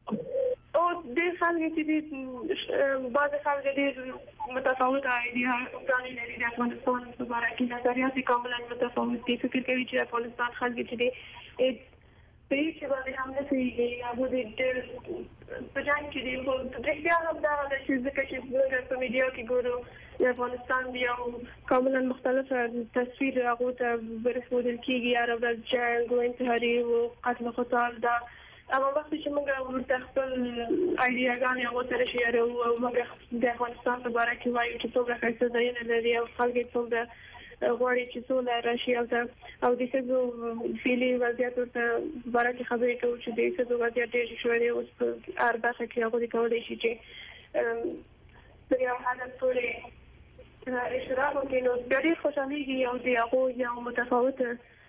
ډېر خلک چې دي بعضې خلک ډېر متفاوت ایډیاګانې لري د افغانستان په باره کې نظریات یې کاملا متفاوت دي. فکر کوي چې د افغانستان خلک چې دي په هېڅ شي باندې هم نه پوهېږي هغوی د ډېر په جنګ کې دي. خو رښتیا هم دغه ده چې ځکه چې موږ په میډیا کې ګورو د افغانستان یو کاملا مختلفه تصویر هغوی ته ورښودل کېږي هره ورځ جنګ و انتحاري و قتل قتال ده. اما وقتی چې موږ ورته خپل ایډیاګانې هغو سره شریکوو او موږ د افغانستان په باره کې وایو چې څومره ښایسته ځایونه لري او خلک یې څومره غواړي چې سوله راشي هلته او د ښځو فعلي وضعیت ورته په باره کې خبرې کوو چې د ښځو وضعیت ډېر ښه شوی دی اوس په هر برخه کې هغوی کولی شي چې تر یو حده پورې اشتراک وکړي نو بیا ډېر خوشحالېږي او د هغو یو متفاوته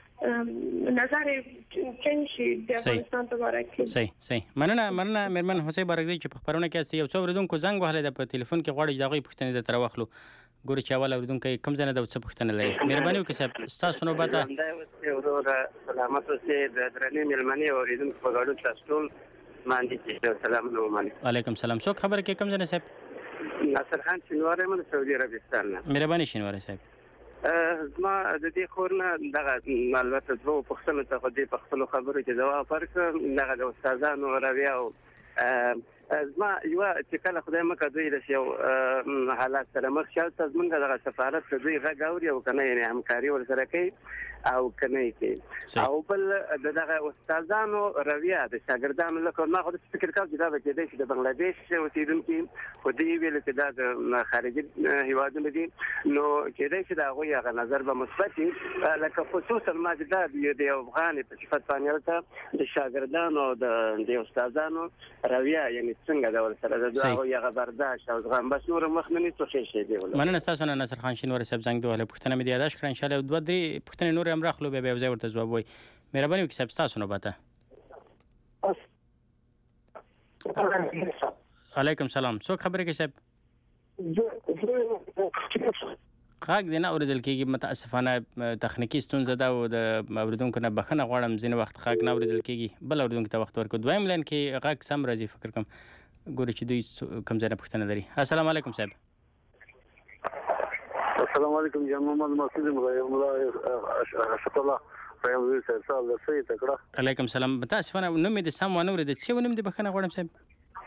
نظر چینج شي د افغانستان په باره کې. صحیح صحیح. مننه مننه مېرمن حسین بارکزی چې په خپرونه کې یو څو اورېدونکو زنګ وهلی ده په تلیفون کې غواړي چې د هغوی پوښتنې درته راواخلو. ګورو چې اول اورېدونکی کوم ځای نه ده او څه پوښتنه لري. مهرباني وکړئ صاحب ستاسو نوبت ده. وروره سلامت اوسئ د درنې مېلمنې او اورېدونکو په ګډون تاسو ټول باندې چې سلامونه ومنئ. وعلیکم سلام. څوک خبره کوي کوم ځای نه صاحب؟ ناصر خان شینواری یم د سعودي عربستان نه. مهرباني شینواری صاحب. زما د دې خور نه دغه البته دوه پوښتنو ته خو دې په خپلو خبرو کې ځواب ورکړم. دغه د استادانو رویه او زما یو چې کله خدای مکه دوی د یو حالات سره مخ شول ته زمونږ دغه سفارت ته دوی غږ اوري او کنه یعنی همکاري ورسره کوي او کنه کوي او بل دغه استادانو رویه د شاګردانو لکه ما خو د فکر کاوه چې دا به کېدای شي د بنگلاديش اوسیدونکي خو دوی ویل چې دا د خارجي هیوادونو دي نو کېدای شي د هغوی هغه نظر به مثبت وي لکه خصوصا ما چې دا د یو افغان په صفت باندې ورته د شاګردانو د استادانو رویه یعنی څنګه دا ورسره د هغوی هغه برداشت او زغم بس نور مخ نه نیسو ښه شي دی مننه ستاسو نه نصر خان شینواری صاحب زنګ دوه پوښتنه مې یاداش کړه ان شاء الله دوه درې پوښتنې نور هم راخلو بیا بیا ورته جواب وای مهرباني وکړئ صاحب ستاسو نوبت علیکم سلام څوک خبرې کوي صاحب غږ دی نه اورېدل کېږي متاسفانه تخنیکي ستونزه ده او د اورېدونکو نه بخښنه غواړم ځینې وخت غږ نه اورېدل کېږي بل اورېدونکو ته وخت ورکړو دویم لاین کې غږ سم راځي فکر کوم ګوري چې دوی کوم ځای نه پوښتنه لري السلام علیکم صاحب السلام علیکم جان محمد مسعود رحم الله اشهد الله رحم الله صاحب صاحب سید تکړه علیکم سلام متاسفانه نوم دې سم ونه اورېدل څه ونوم دې بخښنه غواړم صاحب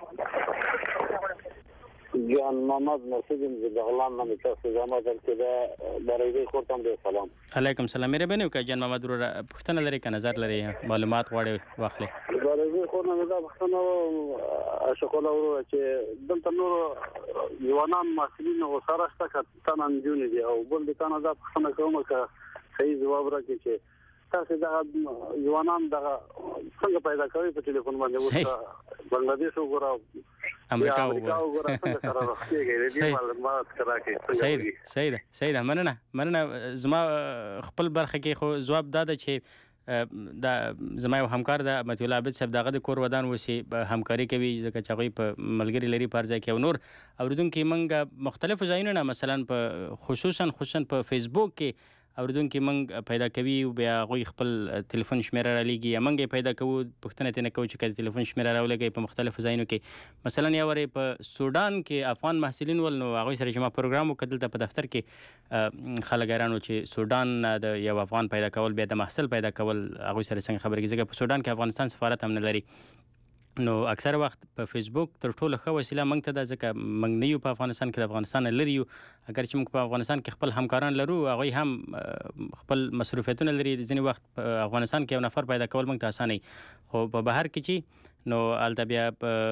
جان محمد مسعود زغلان نامه تاسو زما دلته د بریدي خورتم دې سلام علیکم سلام مهرباني وکړئ جان محمد ورو پوښتنه لري که نظر لري معلومات غواړي واخلي بریدي خورنه دا پښتنه اشکول ورو چې دلته نور ځوانان مسؤلین او سره شته کتان جون دي او بل د کانادا پښتنه کوم که صحیح جواب راکړي چې تاسو دا ځوانان دا څنګه پیدا کوي په ټلیفون باندې اوس بنگلاديش وګورئ امریکا وګورئ څنګه سره راځي دې معلومات راکړي صحیح ده صحیح ده صحیح ده مننه مننه زما خپل برخه کې خو جواب دا ده چې دا زما یو همکار ده متي الله عابد صاحب دغه د کور ودان وسی همکاري کوي ځکه چې هغوی په ملګري لري په هر ځای کې او نور اورېدونکي موږ مختلفو ځایونو نه مثلا په خصوصا خصوصا په فیسبوک کې اورېدونکي موږ پیدا کوي بیا هغوی خپل تلیفون شمیره رالیږي یا موږ یې پیدا کوو پوښتنه ترې نه کوو چې که د تلیفون شمیره راولګوي په مختلفو ځایونو کې مثلا یا ورې په سوډان کې افغان محصلین ول نو هغوی سره چې ما پروګرام وکړ دلته په دفتر کې خلک حیران وو چې سوډان د یو افغان پیدا کول بیا د محصل پیدا کول هغوی سره څنګه خبرې کوي ځکه په سوډان کې افغانستان سفارت هم نه لري نو اکثر وخت په فیسبوک تر ټولو ښه وسیله موږ ته ده ځکه موږ نه یو په افغانستان کې د افغانستان نه لرې یو اگر چې موږ په افغانستان کې خپل همکاران لرو هغوی هم خپل مصروفیتونه لري ځینې وخت په افغانستان کې یو نفر پیدا کول موږ ته اسانه خو په بهر کې چې نو هلته بیا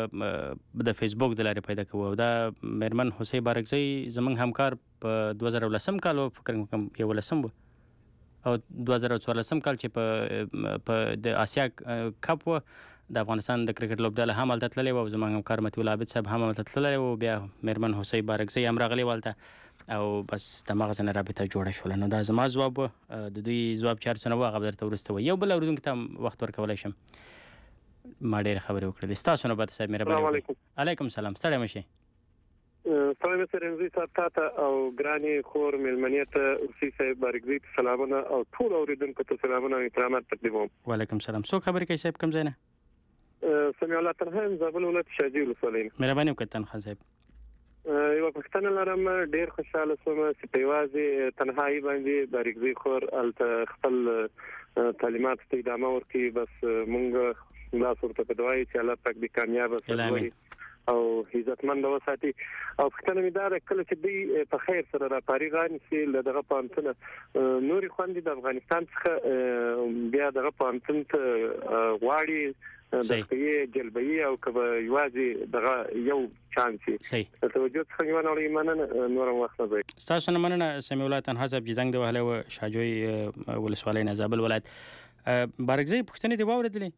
د فیسبوک د لارې پیدا کوو او دا میرمن حسین بارکزی زموږ همکار په دوه زره ولسم کال فکر کوم یولسم و او دوه زره څوارلسم کال چې په د آسیا کپ و د افغانستان د کرکټ لوبډله هم هلته تللی و او زما همکار متي الله عابد صاحب هم هلته تللی و بیا میرمن حسین بارکزی هم راغلی و هلته او بس د مغز نه رابطه جوړه شوله نو دا زما ځواب و د دوی ځواب چې هر څه نه و هغه به درته وروسته وایي یو بل اورېدونکي ته وخت ورکولی شم ما ډېرې خبرې وکړلې ستاسو نوبت صاحب مهرباني وکړئ علیکم سلام ستړی مه شئ سلام سره رمزي صاحب تاته او ګرانې خور مېلمنې ته اوسي صاحب بارکزي ته سلامونه او ټول اورېدونکو ته سلامونه او احترامات تقدیموم وعلیکم سلام څوک خبرې کوي صاحب کوم ځای نه سمیع الله تنها زابل ولایت شاجوی ولسوالۍ مهرباني وکړئ تنها صاحب یوه پوښتنه لرم ډېر خوشحاله شوم چې په یوازې تنهایي باندې بارکزي خور هلته خپل تعلیمات ته ادامه ورکړي بس موږ لاس ورته په دعا یو چې الله پاک دې کامیابه سرلوړي او عزتمند وساتي او پوښتنه مې دا ده کله چې دوی په خیر سره راپارېږان شي له دغه پوهنتونه نورې خوندې د افغانستان څخه بیا دغه پوهنتون ته غواړي دغه جلبوي او که به یوازې دغه یو چانس وي د توجه څخه یوه نړۍ مننه نور هم وخت نه ضایع ستاسو نه مننه سمیع الله تنها صاحب چې زنګ دې وهلی و شاجوی ولسوالۍ نه زابل ولایت بارکزی پوښتنې دې واورېدلې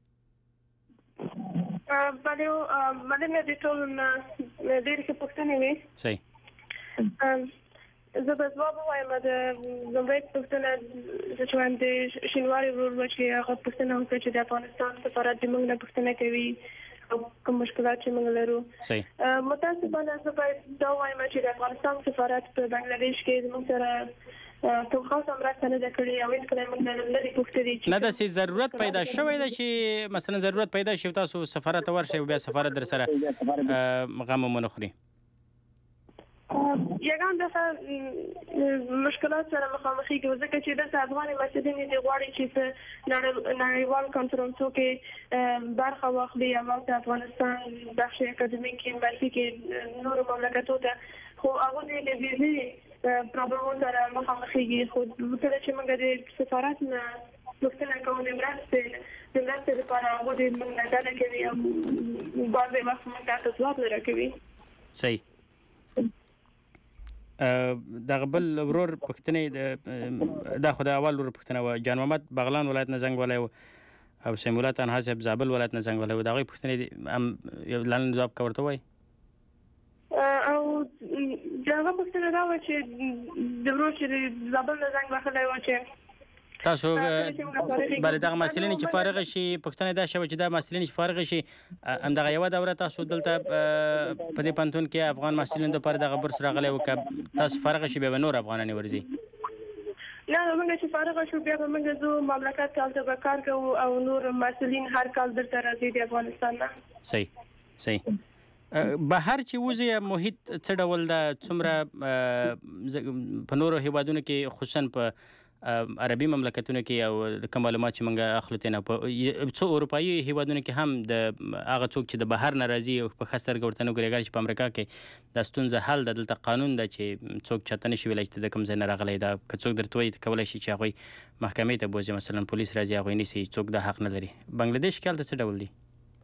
بله مننه د ټولو نه ډېرې ښه پوښتنې وې صحیح زه به ځواب ووایم د لومړۍ پوښتنه چې وایم د شینواري ورور و چې هغه پوښتنه وکړه چې د افغانستان سفارت د موږ نه پوښتنه کوي او کوم مشکلات چې موږ لرو متاسفانه زه باید دا ووایم چې د افغانستان سفارت په بنګلاديش کې زموږ سره کوم خاصه مرسته نه ده کړې او هېڅکله یې موږ نه لرې پوښتلي نه داسې ضرورت پیدا شوی ده چې مثلا ضرورت پیدا شي تاسو سفارت ته ورشئ بیا سفارت در سره غم ونه خوري یګان دغه مشکلات سره مخامخ کیږي ځکه چې د افغان مسلمانانو د غواړي چې په نړیوال کنفرانسو کې برخه واخلي او د افغانستان بخش اکاډمیک یونیورسيټي کې نور مملکتونو ته خو هغه د ویزې پرابلم سره مخامخ کیږي خو کله چې موږ د سفارت نه پوښتنه کوو د مرستې د مرستې لپاره هغه د موږ نه ډاډه کوي او بعضې وخت موږ ته ځواب نه راکوي. صحیح. دغه بل ورور پښتنې دا خو د اول ورور پښتنه و جان محمد بغلان ولایت نه زنګ ولی او سیمولا تنها صاحب زابل ولایت نه زنګ ولی و دغه پښتنې هم یو لاندې جواب کورته وای او دغه پښتنه دا و چې د ورور چې زابل نه زنګ وهلی و چې تاسو بل دغه مسلې چې فارغ شي پښتنه دا شوه چې دا مسلې چې فارغ شي هم دغه یو دوره تاسو دلته په دې پنتون کې افغان مسلمانانو لپاره دغه برس راغلی و که تاسو فارغ شي بیا نور افغانان ورځي نه موږ چې فارغ شو بیا به موږ زو مملکت کال ته به کار کوو او نور مسلمانین هر کال درته راځي د افغانستان نه. صحیح صحیح. بهر چې وځي محیط څه ډول ده څومره په نورو هیوادونو کې خصوصا په عربي مملکتونو کې او کوم معلومات چې موږ اخلو تنه په څو اروپایي هیوادونو کې هم د هغه څوک چې د بهر ناراضي او په خاصر ګورتنو ګریګل چې په امریکا کې د ستونزه حل د دلته قانون د چې څوک چاته نشي ویلای چې د کوم ځای نه راغلی دا که څوک درته وایي کولای شي چې هغه محکمې ته بوځي مثلا پولیس راځي هغه نیسي څوک د حق نه لري. بنگلاديش کې حالت څه ډول دی؟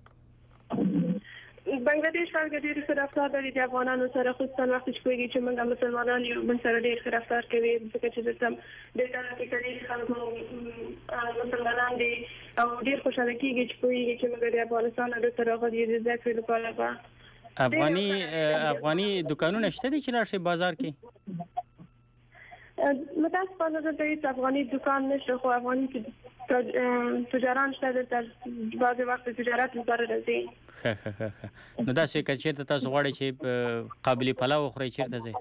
بنگلاديش خلک ډېر ښه رفتار لري د افغانانو سره خصوصا وخت چې پوهېږي چې موږ مسلمانان یو بل سره ډېر ښه رفتار کوي ځکه چې دلته ډېر ډېر خلکو مسلمانان دي او ډېر خوشحاله کېږي چې پوهېږي چې موږ د افغانستان نه دلته راغلي د زده کړې لپاره به افغاني افغاني دوکانونه شته دي چې لاړ شي بازار کې؟ متاسفانه دلته هېڅ افغاني دوکان نشته خو افغاني تجاران شته دلته بعضې وخت د تجارت لپاره راځي. ښه ښه ښه ښه. نو داسې که چېرته تاسو غواړئ چې قابلي پلاو وخورئ چېرته ځئ؟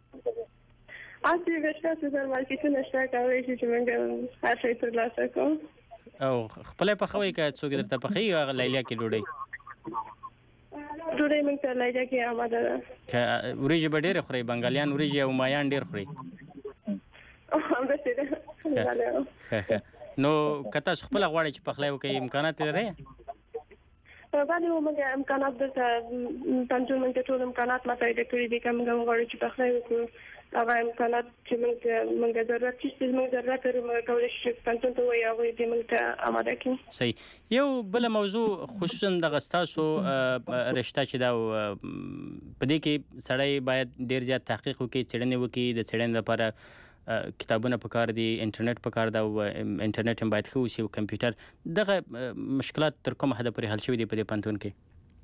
هسې شته سوپر مارکېټونه شته کولی شي چې موږ هر شی ترلاسه کوو. او خپله پخوئ که څوک درته پخوي هغه لیلیا کې ډوډۍ؟ ډوډۍ موږ ته لیلیا کې آماده ده. که وریجې به ډېرې خورئ بنګالیان وریجې او مایان ډېر خوري؟ همداسې ده. ښه ښه. نو که تاسو خپله غواړئ چې پخلی وکړئ امکانات یې لرئ؟ باندې موږ امکانات دلته پنجون موږ ته ټول امکانات متعهده کړي دي که موږ وغواړو چې پخلی وکړو هغه امکانات چې موږ موږ ضرورت چې موږ ضرورت لرو موږ کولی شو چې پنجون ته ووایو هغوی دې موږ ته آماده کړي. صحیح. یو بله موضوع خصوصا دغه ستاسو رشته چې دا په دې کې سړی باید ډېر زیات تحقیق وکړي څېړنې وکړي د څېړنې لپاره کتابونه پکار دي انټرنیټ پکار ده او انټرنیټ هم باید ښه وشي او کمپیوټر دغه مشکلات تر کومه حده پورې حل شوي دي په دې پوهنتون کې؟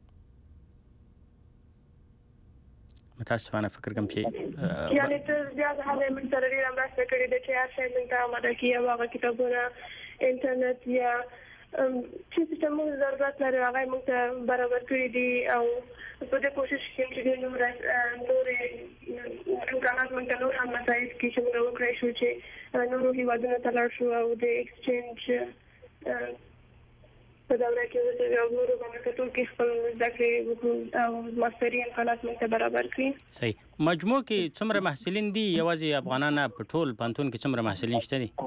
متاسفانه فکر کوم چې یعنې تر زیاته حده موږ سره ډېره مرسته کړې ده چې هر شی موږ ته آماده کړي او هغه کتابونه انټرنیټ یا چې څه موږ ضرورت لرو هغه موږ ته برابر کړي دي او په دې کوشش کوم چې نور نور امکانات موږ ته نور هم مساعد کړي چې موږ وکړای شو چې نورو هیوادونو ته لاړ شو او د ایکسچینج په دوره کې اوسېږو او نورو مملکتونو کې خپل زده کړې وکړو او ماستري امکانات موږ ته برابر کړي. صحیح. مجموع کې څومره محصلین دي یوازې افغانان نه په ټول پوهنتون کې څومره محصلین شته دي؟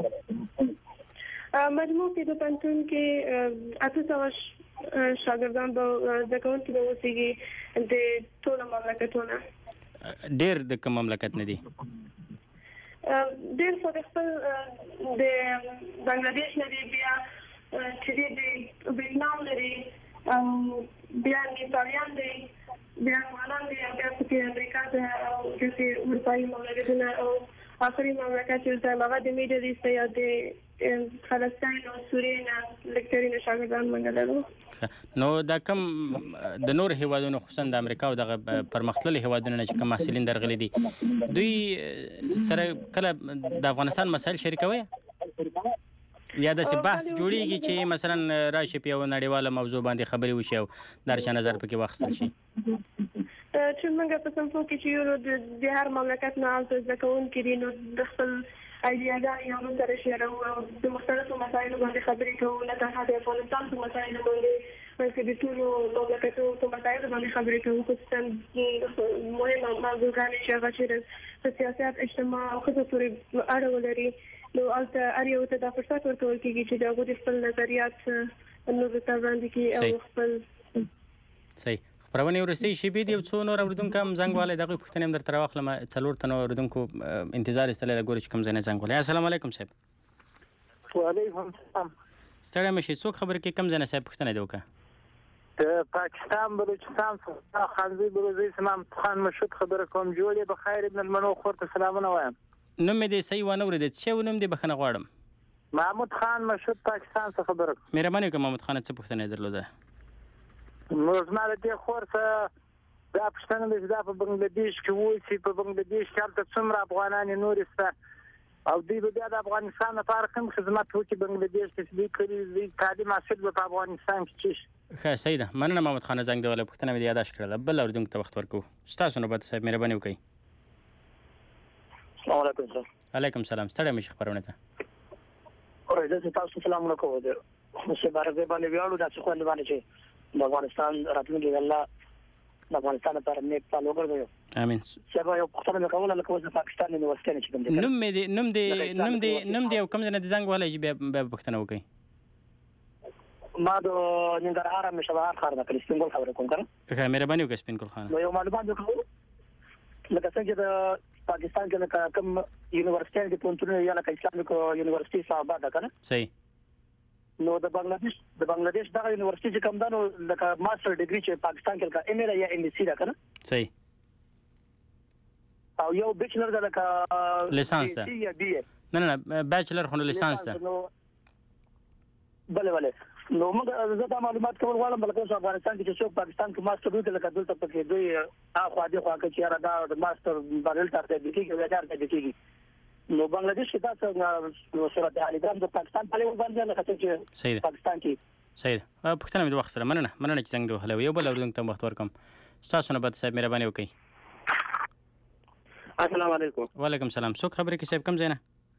مجموع کې د پوهنتون کې اته سوه شاګردان به زده کوونکي به اوسېږي د ټولو مملکتونو. ډېر د کوم مملکت نه دي؟ ډېر خو د خپل د بنګلاديش نه دي بیا چې د ویتنام لري او بیا نیپالیان دي بیا افغانان دي او بیا پکې امریکا ده او داسې اروپایي مملکتونه او آخري مملکت چې هغه د میډل ایسټ یا د فلسطین او سوریې نه لږ ترینه شاګردان موږ لرو. نو دا کوم د نور هیوادونو خصوصا د امریکا او دغه پرمختللي هیوادونو نه چې کوم محصلین درغلي دي دوی سره کله د افغانستان مسایل شریکوي یا داسې بحث جوړیږي چې مثلا راشي په یو نړیواله موضوع باندې خبرې وشي او د هر چا نظر پکې واخیستل شي؟ چې موږ په سمپو کې چې یو د هر مملکت نه هلته زده کوونکي دي نو د خپل ایډیاګانې یو بل سره شیروو او د مختلفو مسایلو باندې خبرې کوو نه تنها د افغانستان په مسایلو باندې بلکې د ټولو مملکتونو په مسایلو باندې خبرې کوو، خصوصا مهمه موضوعګانې چې هغه چې د سیاست، اجتماع او ښځو پورې اړه ولري، نو هلته هر یو ته دا فرصت ورکول کېږي چې د هغوی د خپل نظریات نورو ته وړاندې کړي او خپل صحیح خپرونې وروستۍ شېبې دي. یو څو نور اورېدونکو هم زنګ والی، د هغوی پوښتنې هم درته راواخلم. څلور تنو اورېدونکو انتظار ایستلی دی، ګورو چې کوم ځای نه زنګ والی. السلام علیکم صاحب. وعلیکم السلام. ستړی مه شئ، څوک خبرې کوي، کوم ځای نه صاحب پوښتنه دې وکړه؟ د پاکستان بلوچستان څخه خانزي بلوزي اسلام خان مشهود خبره کوم. جوړې بخیر ابن المنو خور ته سلامونه وایم. نوم مې دې صحیح وانه اورېدی، څه شی و نوم دې بخښنه غواړم؟ محمود خان مشهود پاکستان څخه خبره کوم. مهرباني وکړه محمود خانه، څه پوښتنه یې درلوده؟ نو زما د دې خور څه دا پوښتنه ده چې دا په بنګلاديش کې اوسي، په بنګلاديش کې هلته څومره افغانان نورې شته او دوی به بیا د افغانستان لپاره کوم خدمت وکړي بنګلاديش کې چې دوی کړي دوی تعلیم حاصل به په افغانستان کې چی شي. ښه صحیح ده، مننه محمود خانه، زنګ دی ولی پوښتنه مې دې یاداشت کړله. بل اورېدونکو ته وخت ورکوو. ستاسو نوبت صاحب، مهرباني وکړئ. السلام علیکم سر. علیکم سلام. ستړی مه شئ خپرونې ته. زه تاسو سلامونه کوم. چې بارځای باندې ویاړو داسې خوند باندې چې د افغانستان راتلونکي الله د افغانستان لپاره نیک پال وګرځوي. امین. سبا یو پوښتنه مې کوله لکه اوس د پاکستان یونیورسټي نه چې کوم دي. نوم مې دې نوم دې نوم دې نوم دې او کوم ځای نه دې زنګ وهلی چې بیا بیا پوښتنه وکړئ؟ ما د ننګرهار مشبهار ښار نه کړی، سپین ګل خبرې کوم کنه. ښه مهرباني وکړه سپین ګل خانه. نو یو معلومات وکړو لکه څنګه د پاکستان کې لکه کوم یونیورسيټي د پونتونو یا لکه اسلامي یونیورسيټي صاحب ده کنه. صحیح. نو د بنگلاديش د بنگلاديش دغه یونیورسيټي کوم دانو لکه ماستر ډیګري چې پاکستان کې لکه ایم ال یا ام سی ده کنه. صحیح. او یو بیچلر ده لکه لیسانس ده. نه نه بیچلر خو لیسانس ده. بله بله نو موږ زه دا معلومات کول غواړم بلکې افغانستان کې چې څوک پاکستان کې ماستر وکړي لکه دلته پکې دوی اخوا دې خوا کې چې را دا د ماستر بارل ترته د کېږي یا ترته د کېږي. نو بنگلاديش کې تاسو نو صورت حال درام د پاکستان په لور باندې لکه چې پاکستان کې صحیح ده. پوښتنه مې د وخت سره مننه مننه چې څنګه وهله. یو بل اورېدونکو ته وخت ورکوم. ستاسو نوبت صاحب، مهرباني وکړئ. السلام علیکم. وعلیکم السلام. څوک خبرې کوي صاحب، کوم ځای نه؟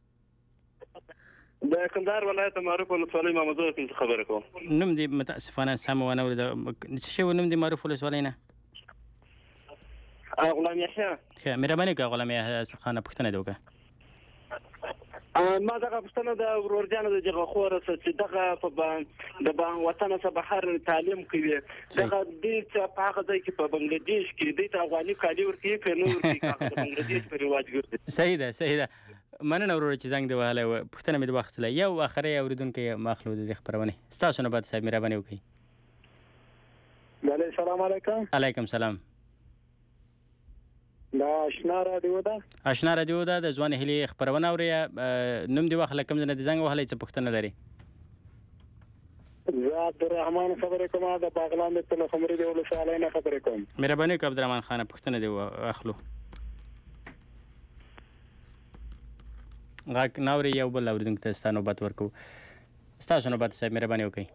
د کندهار ولایت معروف ولسوالۍ محمدزی څخه خبرې کوم. نوم دې متاسفانه سم ونه اورېده، څه شی و نوم دې معروف ولسوالۍ نه؟ غلام یحیی. ښه مهرباني وکړه غلام یحیی خانه، پوښتنه دې وکړه. ما دغه پوښتنه د ورورجانو د جرغه خوره چې دغه په د وطن څخه بهر تعلیم کوي، دغه د په هغه ځای کې په بنگلاديش کې د افغاني کالي ورکې په نور کې د بنگلاديش په رواج ګرځي. صحیح ده صحیح ده، مننه ورور چې زنګ دی وهلی. پوښتنه مې د واخیستله. یو اخري اورېدونکی ماخلو د دې خپرونې. ستاسو نوبت صاحب، مهرباني وکړئ. بله السلام علیکم. علیکم سلام. دا آشنا رادیو ده؟ آشنا رادیو ده، د ځوانې هیلې خپرونه اورئ. نوم دې واخله، کوم ځای نه دې زنګ وهلی، څه پوښتنه لري؟ زه عبدالرحمن خبرې کوم، د باغلان د تلخمري د ولسوالۍ نه خبرې کوم. مهرباني وکړه عبدالرحمن خانه، پوښتنه دې واخلو. غاک ناوري. یو بل اورېدونکو ته ستا نوبت ورکوو. ستاسو نوبت صاحب، مهرباني وکړئ.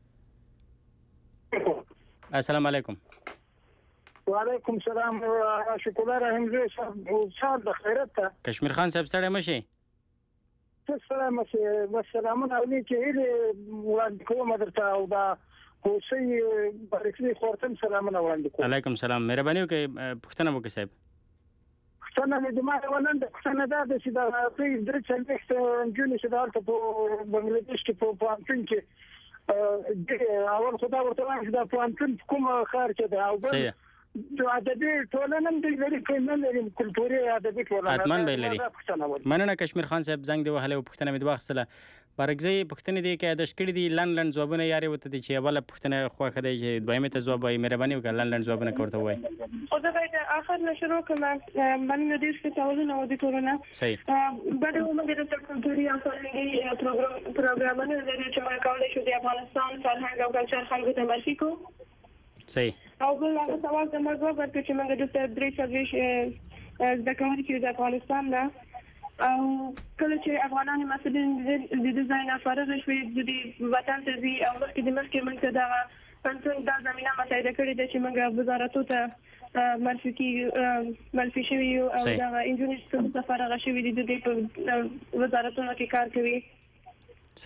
السلام علیکم. وعلیکم السلام. شکر رحمزی صاحب صاحب د خیرت ته کشمیر خان صاحب، ستړی مه شئ. څه سلام مشه والسلامونه علیکم. هیله وړاندې کوم درته او دا کوسي بارکلي خورتم سلامونه وړاندې کوم. علیکم سلام. مهرباني وکړئ پوښتنه وکړئ صاحب. پوښتنه مې د ما ولنډ پوښتنه دا ده چې دا دوی درې څلوېښت نجونې چې دلته په بنګلاديش کې په پوهنتون کې اول خو دا ورته وایم چې دا پوهنتون کوم ښار کې ده او بل ادبي ټولنه هم دوی لري که نه لري کلتوري ادبي ټولنه حتما به لري. مننه کشمیر خان صاحب، زنګ دې وهلی او پوښتنه مې د واخیستله. بارکزی پوښتنې دې کې یاداشت کړي دي، لنډ لنډ ځوابونه یارې ورته دي چې اوله پوښتنه خوښه دی چې دویمې ته ځواب وایي. مهرباني وکړه لنډ لنډ ځوابونه که ورته ووایي. خو زه باید آخر نه شروع کړم. مننه ډېر ښه سوالونه وو د ټولو. صحیح. بډه موږ دلته کلتوري او فرهنګي پروګرامونه لري چې موږ کولی شو د افغانستان فرهنګ او کلچر خلکو ته معرفي کړو. صحیح. او بل هغه سوال زما ځواب ورکړو چې موږ دلته درې څلوېښت زده کوونکي یو د افغانستان نه، او کله چې افغانان مسؤلین د دې ځای نه فارغ شوي د دې وطن ته ځي او مخکې د مخکې موږ ته دغه پنسون دا زمینه مساعده کړې ده چې موږ وزارتو ته معرفي کېږو معرفي شوي یو او دغه نجونې چې څه فارغه شوي دي د دې په وزارتونو کې کار کوي. صحیح.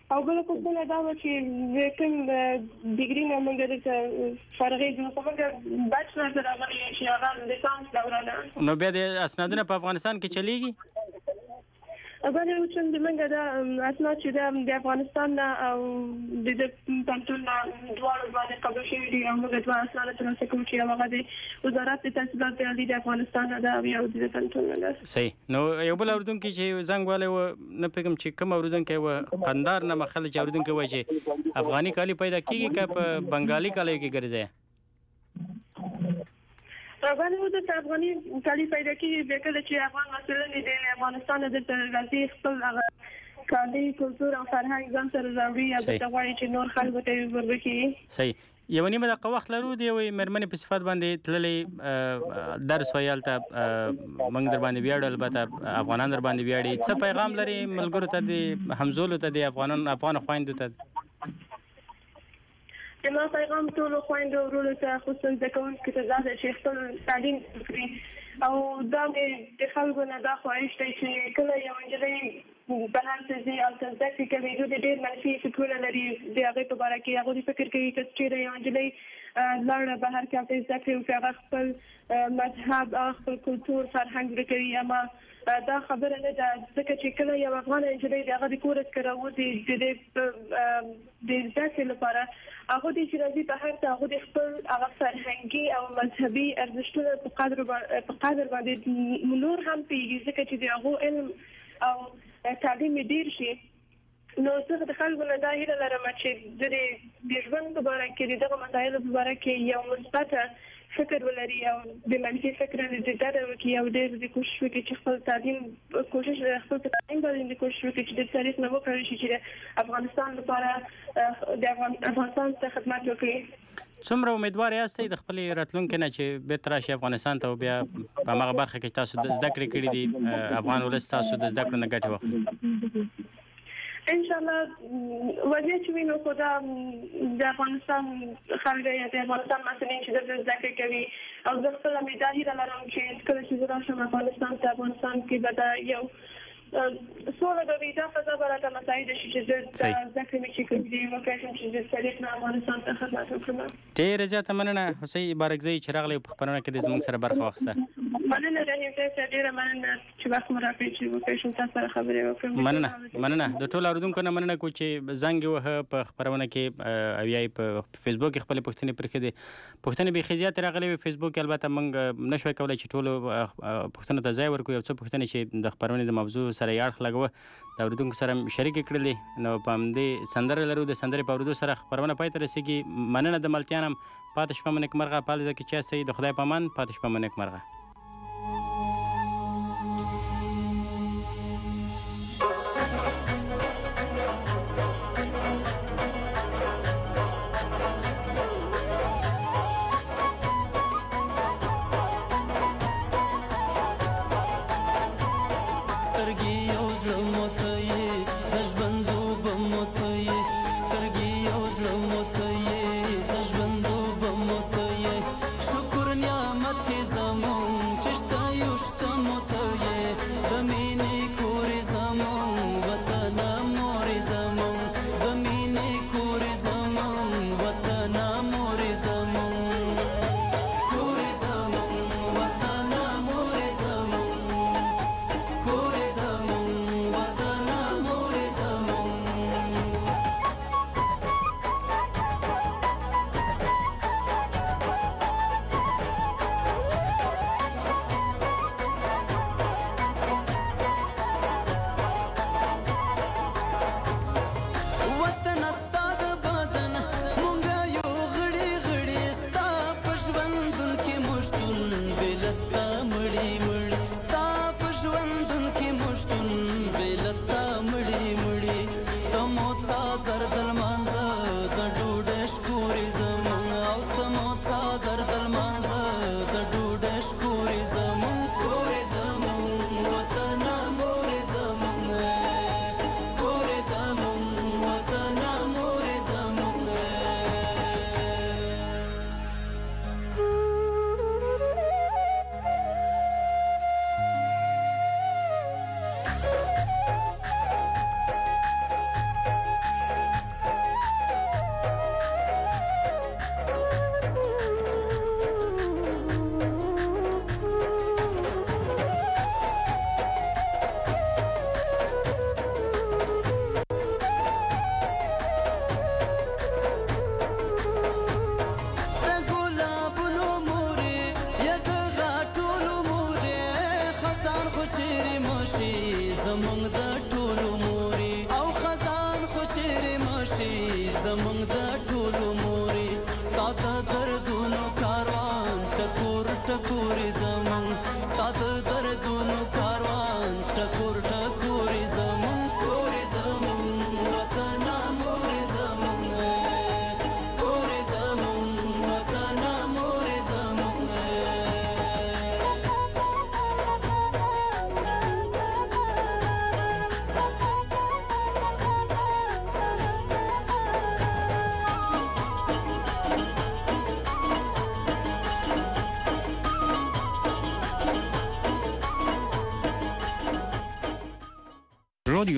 او بل کومه دا و چې کوم ډیګري نه موږ د فارغې د کومه بچلر سره غوړي چې هغه لیسانس دورانه نو بیا د اسنادونه په افغانستان کې چلیږي اگر یو چې د موږ د اسناد چې د افغانستان او د پنټون دوه باندې قبول شوی دی او موږ دوه اسناد ترلاسه کوو چې هغه د وزارت د تحصیلات عالی د افغانستان دا یو د پنټون نه صحیح نو یو بل اوردونکو چې زنګ والے و نه پیغام چې کوم اوردونکو و قندار نه مخل چې اوردونکو وای چې افغاني کالی پیدا کیږي که په بنگالي کالی کې ګرځي افغاني د افغاني کالی پیدا کیږي به کله چې افغان مسلمان دي افغانستان د راځي خپل کالی کلتور او فرهنګ ځان سره راوړي یا د غواړي چې نور خلکو ته ورکړي صحیح یو نیمه دقیقه وخت لرو دی وي مرمنې په صفات باندې تللې درس ویل ته موږ در باندې ویاړو البته افغانان در باندې ویاړي څه پیغام لري ملګرو ته د همزولو ته د افغانان افغان خويندو ته زما پیغام ټول خويندو ورونو ته خصوصا د کوونکو ته دا چې خپل تعلیم وکړي او دا د خلکو نه دا خواهش دی چې کله یو نجلۍ بهر ته ځي او زده کړې کوي دوی ډېر منفي فکرونه لري د هغې په باره کې هغوی فکر کوي که چېرې یو نجلۍ لاړه بهر کې هلته زده کړي وکړي هغه خپل مذهب هغه خپل کلتور فرهنګ ورکوي اما دا خبره نه ده ځکه چې کله یو افغانه نجلۍ د هغه د کوره څخه راوځي د زده کړې لپاره هغه د چې راځي بهر ته هغه د خپل هغه فرهنګي او مذهبي ارزښتونه په قدر په قدر باندې نور هم پوهېږي ځکه چې د هغو علم او تعلیم ډېر شي نو زه د خلکو نه دا هیله لرم چې د ژوند په باره کې د دغه مسایلو په باره کې یو مثبته فکر ولري او د منفي فکر نه د ډډه وکړي او ډېر د کوشش وکړي چې خپل تعلیم کوشش خپل تعلیم باندې د کوشش وکړي چې د تاریخ نه وکړي چې د افغانستان لپاره د افغانستان ته خدمت وکړي څومره امیدوار یاستئ د خپل راتلونکي نه چې بیرته راشي افغانستان ته بیا په هغه برخه کې تاسو د زده کړې کړې دي افغان ولس تاسو د زده کړو نه ګټه واخلي ان شاء الله وضعیت چې وینو خو دا د افغانستان خلک یا د افغانستان مسؤلین چې د زده کړې کوي او زه خپله مې دا هیله لرم چې کله چې زه راشم افغانستان ته افغانستان کې به دا یو سوله به وي دا فضا به راته مساعده شي چې زه دا زده کړې مې چې کوم دي وکړای شم چې د تاریخ نه افغانستان ته خدمت وکړم. ډېره زیاته مننه حسین بارکزی چې راغلی په خپرونه کې د زموږ سره برخه واخیسته. مننه رحیم صاحب ډېره مننه چې وخت مو راکړی چې وکړای شم تاسو سره خبرې وکړم. مننه مننه د ټولو اورېدونکو نه مننه کوم چې زنګ یې وهه په خپرونه کې او یا په فیسبوک کې خپلې پوښتنې پرېښې دي. پوښتنې بیخي زیاتې راغلې وې فیسبوک کې البته موږ نه شوی کولی چې ټولو پوښتنو ته ځای ورکړو. یو څه پوښتنې چې د خپرونې د موضوع سره یې اړخ لګوه د اورېدونکو سره شریکې کړلې نو په همدې سندره لرو د سندرې په اورېدو سره خپرونه پای ته رسېږي. مننه د ملتیان هم پاتې شپه مو نیکمرغه پالزه کې چې یاستئ د خدای په امان پاتې شپه مو نیکمرغه. زمونږ د ټولو مورې او خزان خو چیرې مشي زمونږ د